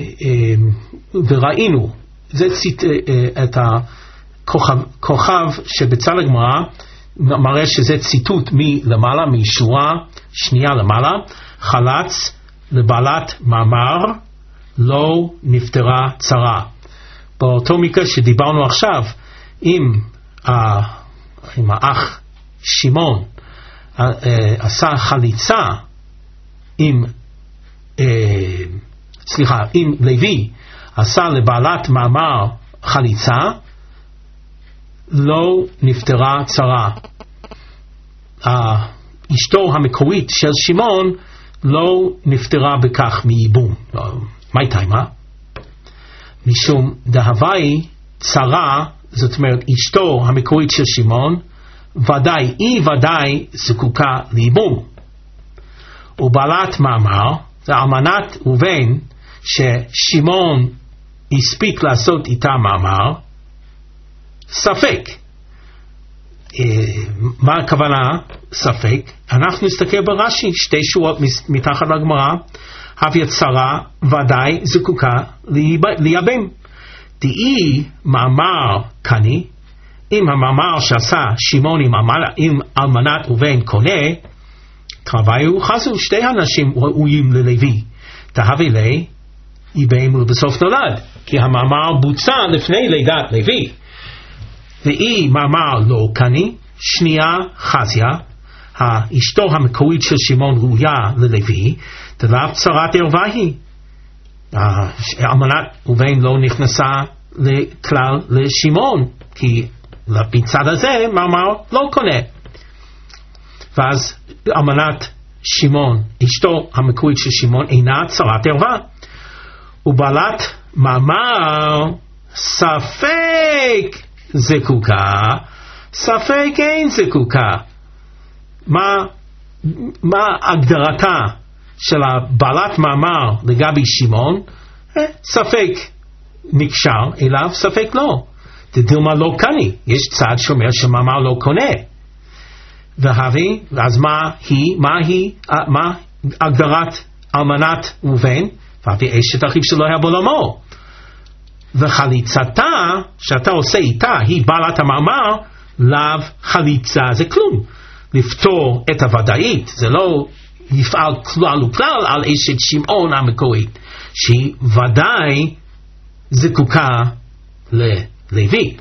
וראינו זה ציט, את הכוכב שבצד הגמרא מראה שזה ציטוט מלמעלה, משורה שנייה למעלה, חלץ לבעלת מאמר לא נפטרה צרה. באותו מקרה שדיברנו עכשיו, אם, ה, אם האח שמעון עשה חליצה עם סליחה, אם לוי עשה לבעלת מאמר חליצה, לא נפטרה צרה. אשתו המקורית של שמעון לא נפטרה בכך מייבום. מה הייתה מה? משום דהווי צרה, זאת אומרת אשתו המקורית של שמעון ודאי, היא ודאי זקוקה לייבום. ובעלת מאמר זה אלמנת ובן ששמעון הספיק לעשות איתה מאמר, ספק. מה הכוונה ספק? אנחנו נסתכל ברש"י, שתי שורות מתחת לגמרא, הביא צרה ודאי זקוקה לייבם. דאי מאמר קני, אם המאמר שעשה שמעון עם אלמנת ובן קונה, קרביו חסו שתי אנשים ראויים ללוי, תהווה לי ייבם ובסוף נולד, כי המאמר בוצע לפני לידת לוי. ואי מאמר לא קני, שנייה חזיה, האשתו המקורית של שמעון ראויה ללוי, דלאו צרת ערווה היא. אלמנת ובן לא נכנסה לכלל לשמעון, כי בצד הזה מאמר לא קונה. ואז אלמנת שמעון, אשתו המקורית של שמעון, אינה צרת ערווה. ובעלת מאמר ספק זקוקה, ספק אין זקוקה. מה, מה הגדרתה של בעלת מאמר לגבי שמעון? אה, ספק נקשר אליו, ספק לא. דילמה לא קני, יש צד שאומר שמאמר לא קונה. והבי, אז מה היא, מה היא, מה הגדרת אלמנת ובן? והבי אשת אחיו שלא היה בעולמו. וחליצתה שאתה עושה איתה היא בעלת המאמר, לאו חליצה זה כלום. לפתור את הוודאית, זה לא יפעל כלל וכלל על אשת שמעון המקורית, שהיא ודאי זקוקה ללוי.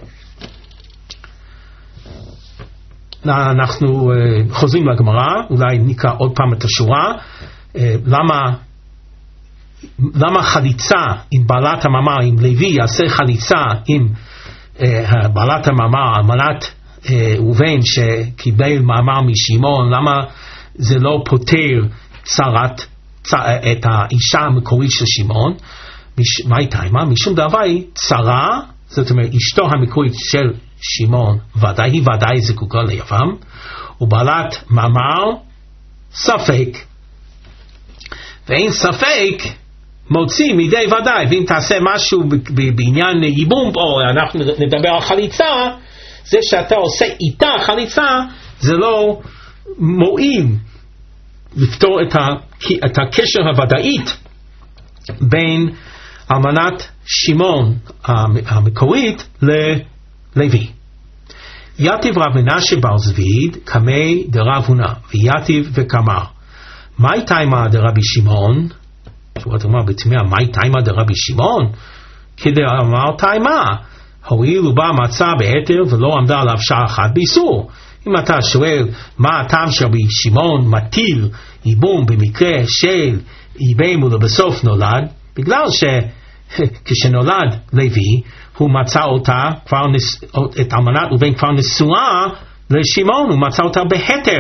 אנחנו uh, חוזרים לגמרא, אולי נקרא עוד פעם את השורה. uh, למה למה חליצה עם בעלת המאמר, עם לוי יעשה חליצה עם uh, בעלת המאמר, אלמנת uh, ובן שקיבל מאמר משמעון, למה זה לא פותר צרת את האישה המקורית של שמעון. מה הייתה עימה? משום דבר היא צרה, זאת אומרת אשתו המקורית של שמעון ודאי היא ודאי זקוקה ליבם, ובעלת מאמר ספק, ואין ספק מוציא מידי ודאי. ואם תעשה משהו בעניין ייבום, או אנחנו נדבר על חליצה, זה שאתה עושה איתה חליצה זה לא מועיל לפתור את, ה, את הקשר הוודאית בין אלמנת שמעון המקורית ללוי. יתיב רב מנשה בר זביד קמי דרב הונא, ויתיב וקמר מאי תימא דרבי שמעון, תשובת אומר בתמיהה, מאי תימא דרבי שמעון? כדאמר תימא, הואיל ובא מצא בהיתר ולא עמדה עליו שעה אחת באיסור. אם אתה שואל מה הטעם שרבי שמעון מטיל ייבום במקרה של ייבם ולבסוף נולד, בגלל שכשנולד לוי הוא מצא אותה כבר נס... את אלמנת ראובן כבר נשואה לשמעון, הוא מצא אותה בהיתר.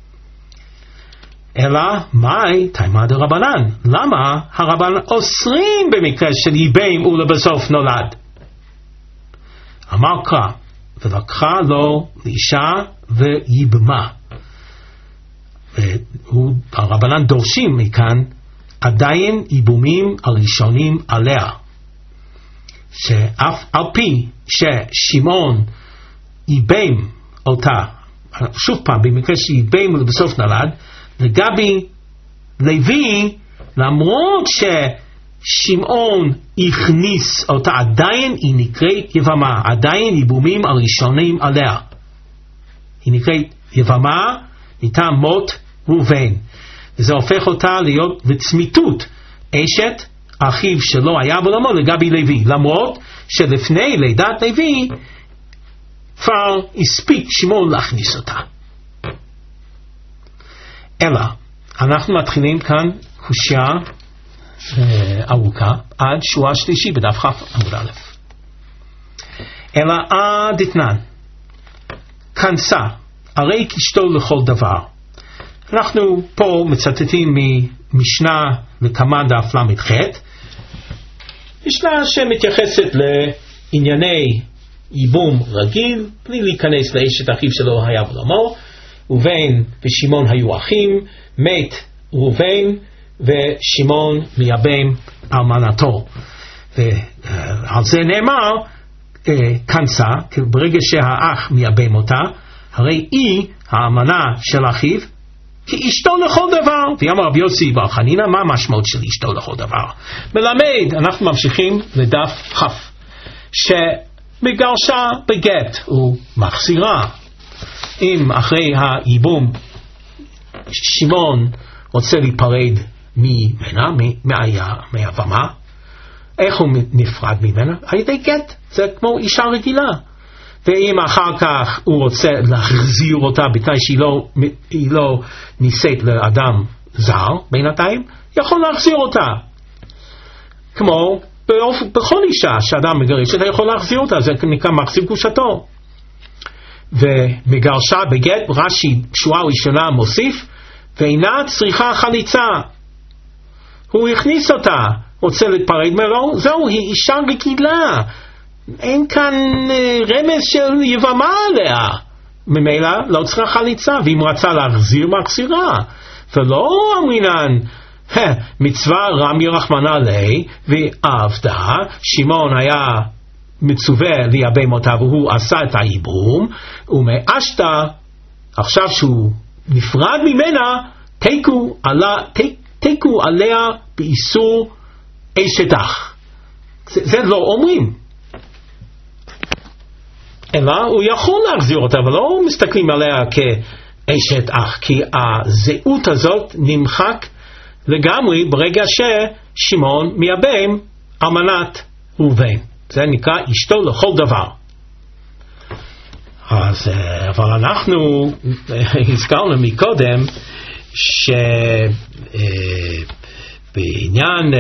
אלא מאי תימא דרבנן, למה הרבנן אוסרים במקרה של ייבם ולבסוף נולד? אמר קרא, ולקחה לו לאישה וייבמה. והרבנן דורשים מכאן עדיין ייבומים הראשונים עליה, שאף על פי ששמעון ייבם אותה, שוב פעם במקרה שייבם ולבסוף נולד, לגבי לוי, למרות ששמעון הכניס אותה, עדיין היא נקראת יבמה, עדיין ייבומים הראשונים עליה, היא נקראת יבמה מטעם מות ראובן, וזה הופך אותה להיות בצמיתות אשת אחיו שלא היה בעולמו לגבי לוי, למרות שלפני לידת לוי כבר הספיק שמעון להכניס אותה. אלא אנחנו מתחילים כאן קושיה אה, ארוכה עד שורה שלישי בדף כ' עמוד א'. אלא עד אתנן כנסה הרי כשתו לכל דבר. אנחנו פה מצטטים ממשנה לקמא דף למ"ח, משנה שמתייחסת לענייני ייבום רגיל בלי להיכנס לאשת אחיו שלא היה בעולמו. ראובן ושמעון היו אחים, מת ראובן ושמעון מייבם אלמנתו, ועל זה נאמר כנסה, ברגע שהאח מייבם אותה הרי היא האלמנה של אחיו כאשתו לכל דבר. ואמר רבי יוסי בר חנינא, מה המשמעות של אשתו לכל דבר? מלמד, אנחנו ממשיכים לדף כ', שמגרשה בגט ומחזירה. אם אחרי הייבום שמעון רוצה להיפרד ממנה, מהיבמה, איך הוא נפרד ממנה? על ידי גט, זה כמו אישה רגילה. ואם אחר כך הוא רוצה להחזיר אותה בתנאי שהיא לא, היא לא נישאת לאדם זר בינתיים, יכול להחזיר אותה. כמו בכל אישה שאדם מגרש, אתה יכול להחזיר אותה, זה נקרא מחזיר גרושתו. ומגרשה בגט, רש"י שורה ראשונה מוסיף, ואינה צריכה חליצה. הוא הכניס אותה, רוצה להיפרד ממנו, זהו, היא אישה רגילה. אין כאן רמז של יבמה עליה, ממילא לא צריכה חליצה, ואם רצה להחזיר מחזירה, ולא אמרינן מצווה רמי רחמנא ליה ועבדה. שמעון היה מצווה לייבם אותה והוא עשה את הייבום, ומאשתה עכשיו שהוא נפרד ממנה תיקו עליה, תיקו עליה באיסור אשת אח. זה, זה לא אומרים, אלא הוא יכול להחזיר אותה, אבל לא מסתכלים עליה כאשת אח, כי הזהות הזאת נמחק לגמרי ברגע ששמעון מייבם אלמנת ראובן. זה נקרא אשתו לכל דבר. אז אבל אנחנו הזכרנו מקודם שבעניין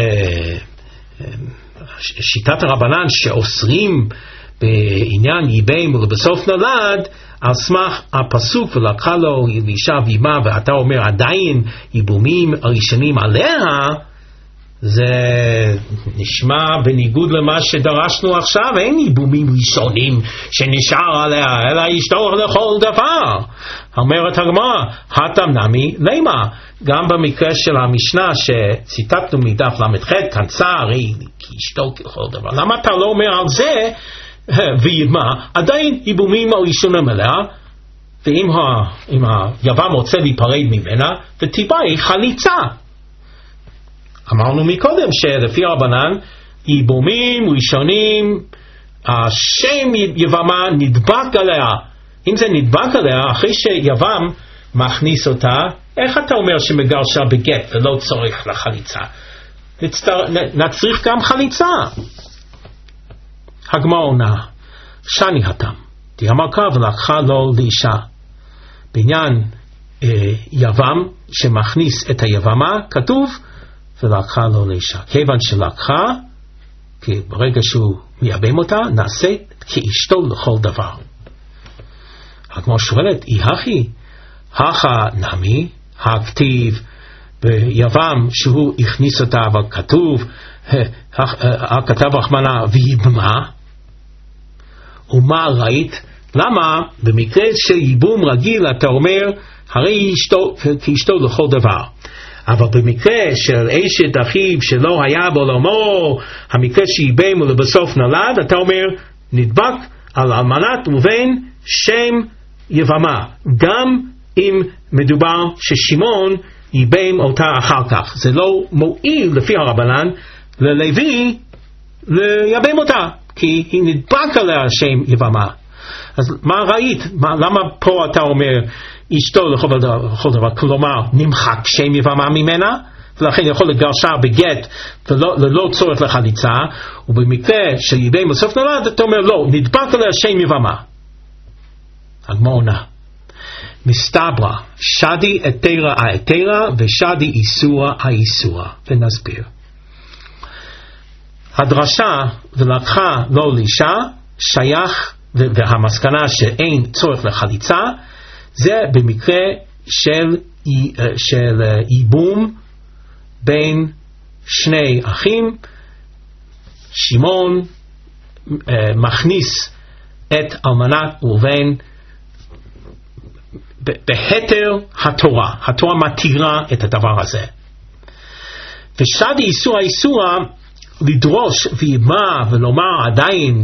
שיטת הרבנן שאוסרים בעניין ייבם ולבסוף נולד, על סמך הפסוק ולקחה לו לאישה ואימה, ואתה אומר עדיין ייבומים הראשונים עליה, זה נשמע בניגוד למה שדרשנו עכשיו. אין ייבומים ראשונים שנשאר עליה, אלא אשתו לכל דבר. אומרת הגמרא, הטם נמי למה, גם במקרה של המשנה שציטטנו מדף למ"ח, כנסה הרי כי אשתו ככל דבר, למה אתה לא אומר על זה וימה עדיין ייבומים הראשונים עליה, ואם היבם רוצה להיפרד ממנה ותיבאי חליצה. אמרנו מקודם שלפי הרבנן ייבומים ראשונים השם יבמה נדבק עליה. אם זה נדבק עליה אחרי שיבם מכניס אותה, איך אתה אומר שמגרשה בגט ולא צורך לחליצה? נצטר... נצריך גם חליצה. הגמרא עונה, שני התם דאמר ולקחה לו לאישה. בעניין אה, יבם שמכניס את היבמה כתוב ולקחה לו לאישה. כיוון שלקחה, כי ברגע שהוא מייבם אותה, נעשה כאשתו לכל דבר. הגמרא שואלת, אי הכי, הכא נמי, הכתיב ביבם שהוא הכניס אותה, אבל כתוב, הכתב רחמנה ויבמה, ומה ראית? למה במקרה של ייבום רגיל אתה אומר, הרי אשתו, כאשתו לכל דבר. אבל במקרה של אשת אחיו שלא היה בעולמו, המקרה שייבם ולבסוף נולד, אתה אומר, נדבק על אלמנת ובן שם יבמה, גם אם מדובר ששמעון ייבם אותה אחר כך. זה לא מועיל לפי הרבנן ללוי לייבם אותה, כי היא נדבק עליה שם יבמה. אז מה ראית? מה, למה פה אתה אומר אשתו לכל דבר, לכל דבר, כלומר נמחק שם יבמה ממנה, ולכן יכול לגרשה בגט ולא, ללא צורך לחליצה, ובמקרה שייבם בסוף נולד אתה אומר לא, נדבק עליה שם יבמה. הגמרא עונה, מסתברא שדי אתרה האתרה ושדי איסורה האיסורה. ונסביר. הדרשה ולקחה לו לאישה שייך, והמסקנה שאין צורך לחליצה, זה במקרה של, של ייבום בין שני אחים. שמעון מכניס את אלמנת ראובן בהתר התורה, התורה מתירה את הדבר הזה. ושדי איסורה איסורה, לדרוש וימה ולומר עדיין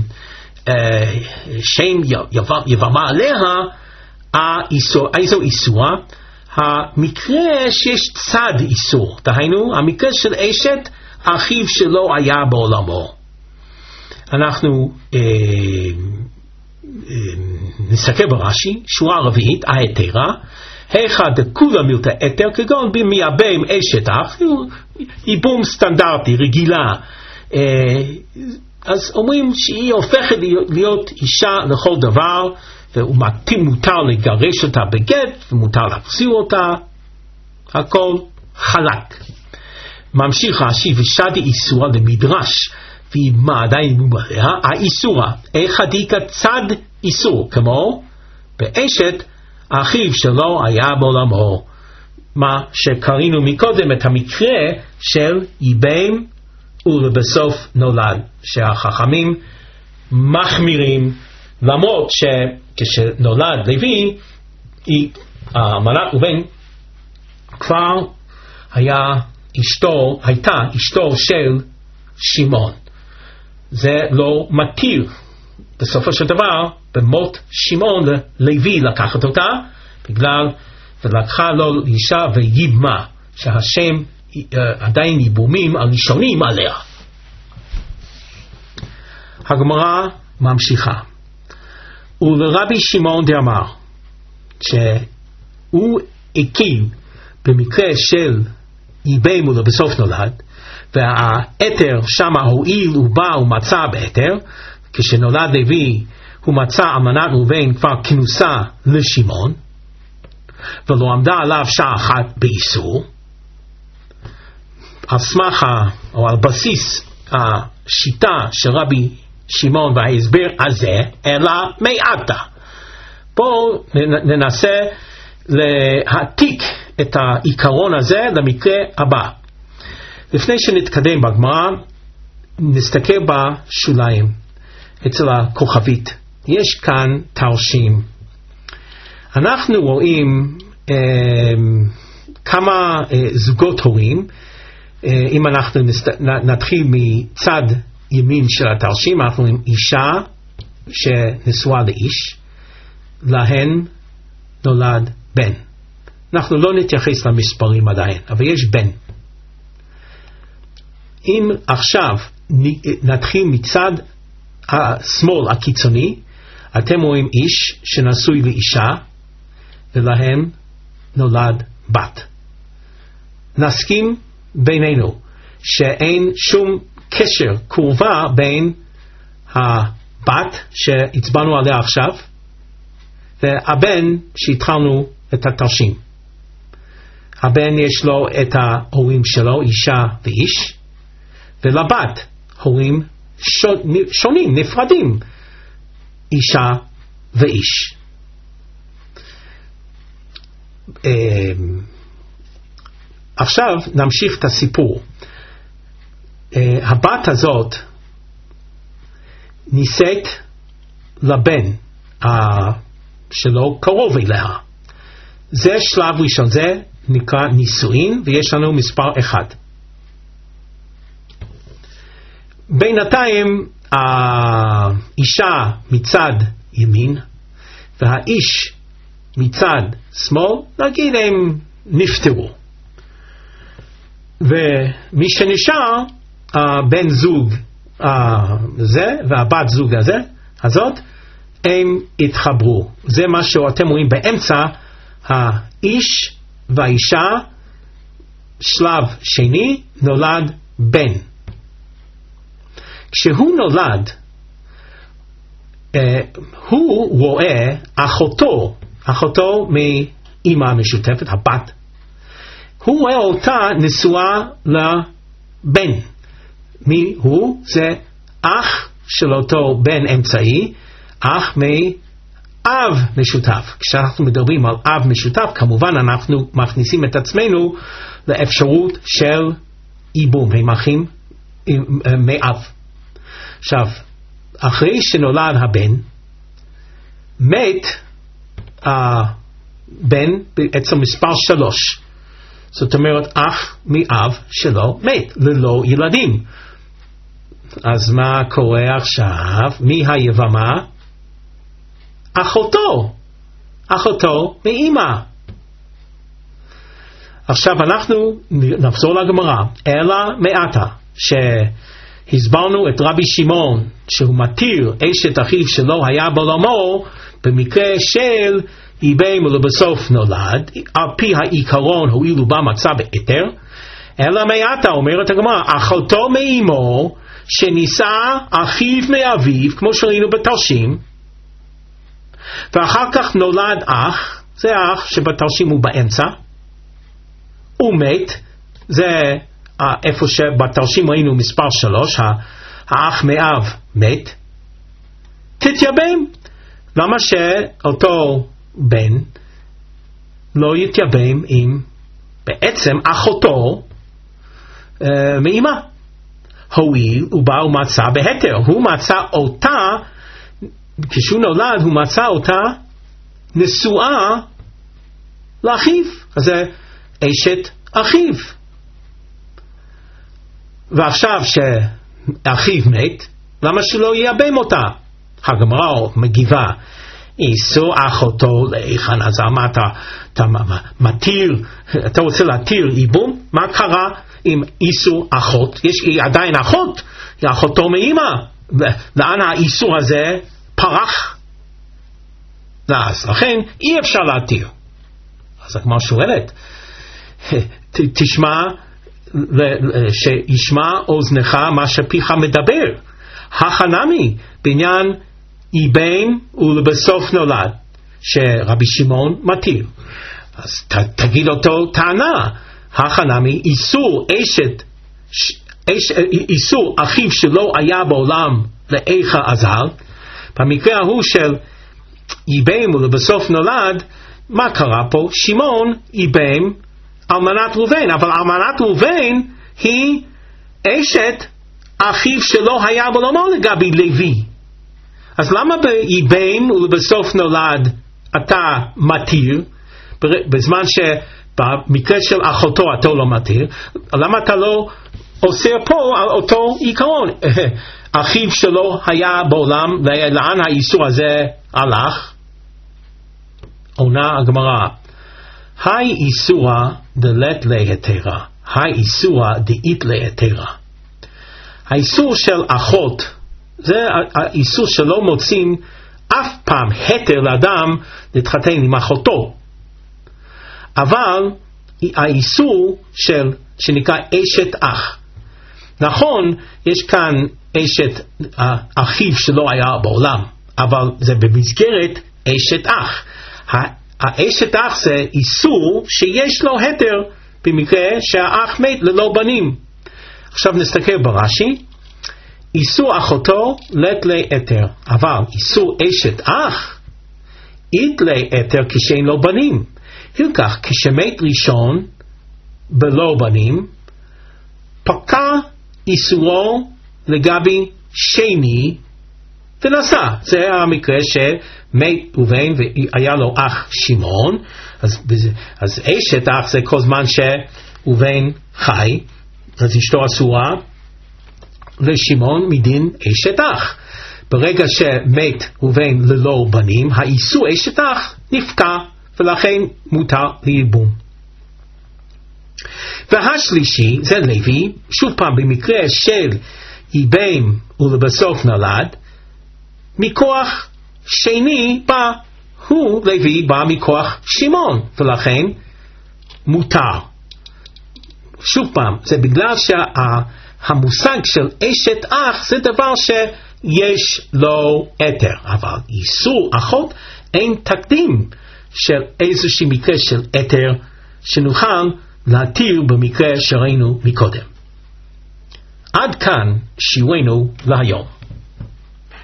שם יבמה עליה, איזו איסורה? המקרה שיש צד איסור, דהיינו המקרה של אשת אחיו שלא היה בעולמו. אנחנו אה, אה, נסתכל ברש"י, שורה רביעית, האתרה, היכא דכולא מילתא אתר, כגון במייבם אשת אח, ייבום סטנדרטי, רגילה, אה, אז אומרים שהיא הופכת להיות אישה לכל דבר, ומותר לגרש אותה בגט, ומותר להחזיר אותה, הכל חלק. ממשיך רש"י, ושדי איסורה למדרש, ומה עדיין מובאה, האיסורה, איך הדיקה צד איסור, כמו באשת אחיו שלא היה בעולמו, מה שקראנו מקודם את המקרה של ייבם ולבסוף נולד, שהחכמים מחמירים, למרות שכשנולד לוי, האלמנת ראובן כבר היה אשתו, הייתה אשתו של שמעון. זה לא מתיר בסופו של דבר במות שמעון לוי לקחת אותה, בגלל ולקחה לו אישה וייבמה, שהשם עדיין ייבומים הראשונים עליה. הגמרא ממשיכה, ולרבי שמעון דאמר שהוא הקים במקרה של ייבם ולבסוף נולד, והאתר שמה הועיל ובא ומצא באתר, כשנולד לוי הוא מצא אלמנת ראובן כבר כנוסה לשמעון, ולא עמדה עליו שעה אחת באיסור, על סמך או על בסיס השיטה של רבי שמעון וההסבר הזה, אלא מעטה. בואו ננסה להעתיק את העיקרון הזה למקרה הבא. לפני שנתקדם בגמרא, נסתכל בשוליים, אצל הכוכבית. יש כאן תרשים. אנחנו רואים אה, כמה אה, זוגות הורים. אה, אם אנחנו נסת, נתחיל מצד ימין של התרשים, אנחנו רואים אישה שנשואה לאיש, להן נולד בן. אנחנו לא נתייחס למספרים עדיין, אבל יש בן. אם עכשיו נתחיל מצד השמאל הקיצוני, אתם רואים איש שנשוי לאישה, ולהם נולד בת. נסכים בינינו שאין שום קשר קרובה בין הבת שהצבענו עליה עכשיו, והבן שהתחלנו את התרשים. הבן יש לו את ההורים שלו, אישה ואיש, ולבת הורים שונים, נפרדים, אישה ואיש. עכשיו נמשיך את הסיפור. הבת הזאת נישאת לבן שלו קרוב אליה. זה שלב ראשון, זה נקרא נישואין, ויש לנו מספר אחד. בינתיים האישה מצד ימין והאיש מצד שמאל, נגיד הם נפטרו, ומי שנשאר הבן זוג הזה והבת זוג הזה הזאת, הם התחברו. זה מה שאתם רואים באמצע, האיש והאישה, שלב שני, נולד בן. כשהוא נולד, אה, הוא רואה אחותו, אחותו מאמא המשותפת, הבת. הוא רואה אותה נשואה לבן. מי הוא? זה אח של אותו בן אמצעי, אח מאב משותף. כשאנחנו מדברים על אב משותף, כמובן אנחנו מכניסים את עצמנו לאפשרות של איבום, הם אחים מאב. עכשיו, אחרי שנולד הבן, מת הבן בעצם מספר שלוש. זאת אומרת, אח מאב שלו מת, ללא ילדים. אז מה קורה עכשיו? מי היבמה? אחותו. אחותו מאמא. עכשיו אנחנו נחזור לגמרא. אלא מעתה, שהסברנו את רבי שמעון, שהוא מתיר אשת אחיו שלא היה בעולמו, במקרה של איבם ולבסוף נולד, על פי העיקרון הואיל ובה מצא בהיתר. אלא מעתה, אומרת הגמרא, אחותו מאמו, שנישא אחיו מאביו, כמו שראינו בתרשים, ואחר כך נולד אח, זה אח שבתרשים הוא באמצע, הוא מת, זה איפה שבתרשים ראינו מספר שלוש, האח מאב מת, תתייבם. למה שאותו בן לא יתייבם עם בעצם אחותו אה, מאמא? הואיל הוא בא ומצא בהיתר, הוא מצא אותה, כשהוא נולד הוא מצא אותה נשואה לאחיו, אז זה אשת אחיו. ועכשיו שאחיו מת, למה שלא ייבם אותה? הגמרא מגיבה, איסור אחותו להיכן, אז מה אתה, אתה מתיר, אתה רוצה להתיר איבום? מה קרה עם איסור אחות? יש עדיין אחות, היא אחותו מאמא. לאן האיסור הזה פרח? אז לכן אי אפשר להתיר. אז הגמרא שואלת, תשמע, שישמע אוזנך מה שפיך מדבר. החנמי בעניין איבם ולבסוף נולד, שרבי שמעון מתיר. אז ת, תגיד אותו טענה, החנמי איסור אשת, אש, איסור אחיו שלא היה בעולם לאיכה עזר, במקרה ההוא של ייבם ולבסוף נולד, מה קרה פה? שמעון ייבם אלמנת ראובן, אבל אלמנת ראובן היא אשת אחיו שלא היה בעולמו לגבי לוי. אז למה בייבם ולבסוף נולד אתה מתיר, בזמן שבמקרה של אחותו אתה לא מתיר? למה אתה לא אוסר פה על אותו עיקרון? אחיו שלא היה בעולם, לאן האיסור הזה הלך? עונה הגמרא, היי איסורה דלת להתרה, היי איסורה דאית להתרה. האיסור של אחות זה האיסור שלא מוצאים אף פעם היתר לאדם להתחתן עם אחותו, אבל האיסור של שנקרא אשת אח, נכון, יש כאן אשת אחיו שלא היה בעולם, אבל זה במסגרת אשת אח. האשת אח זה איסור שיש לו היתר במקרה שהאח מת ללא בנים. עכשיו נסתכל ברש"י, איסור אחותו לית להתר, אבל איסור אשת אח אית להתר כשאין לו בנים. הלקח כשמת ראשון בלא בנים, פקע איסורו לגבי שני ונשא. זה המקרה שמת ראובן והיה לו אח שמעון, אז, אז אשת אח זה כל זמן שראובן חי, אז אשתו אסורה לשמעון מדין אשת אח. ברגע שמת ראובן ללא בנים, האיסור אשת אח נפקע, ולכן מותר לייבום. והשלישי זה לוי, שוב פעם במקרה של ייבם ולבסוף נולד, מכוח שני בא, הוא לוי בא מכוח שמעון, ולכן מותר. שוב פעם, זה בגלל שהמושג של אשת אח זה דבר שיש לו היתר, אבל איסור אחות אין תקדים של איזושהי מקרה של היתר שנוכל להתיר במקרה שראינו מקודם. עד כאן שיעורנו להיום.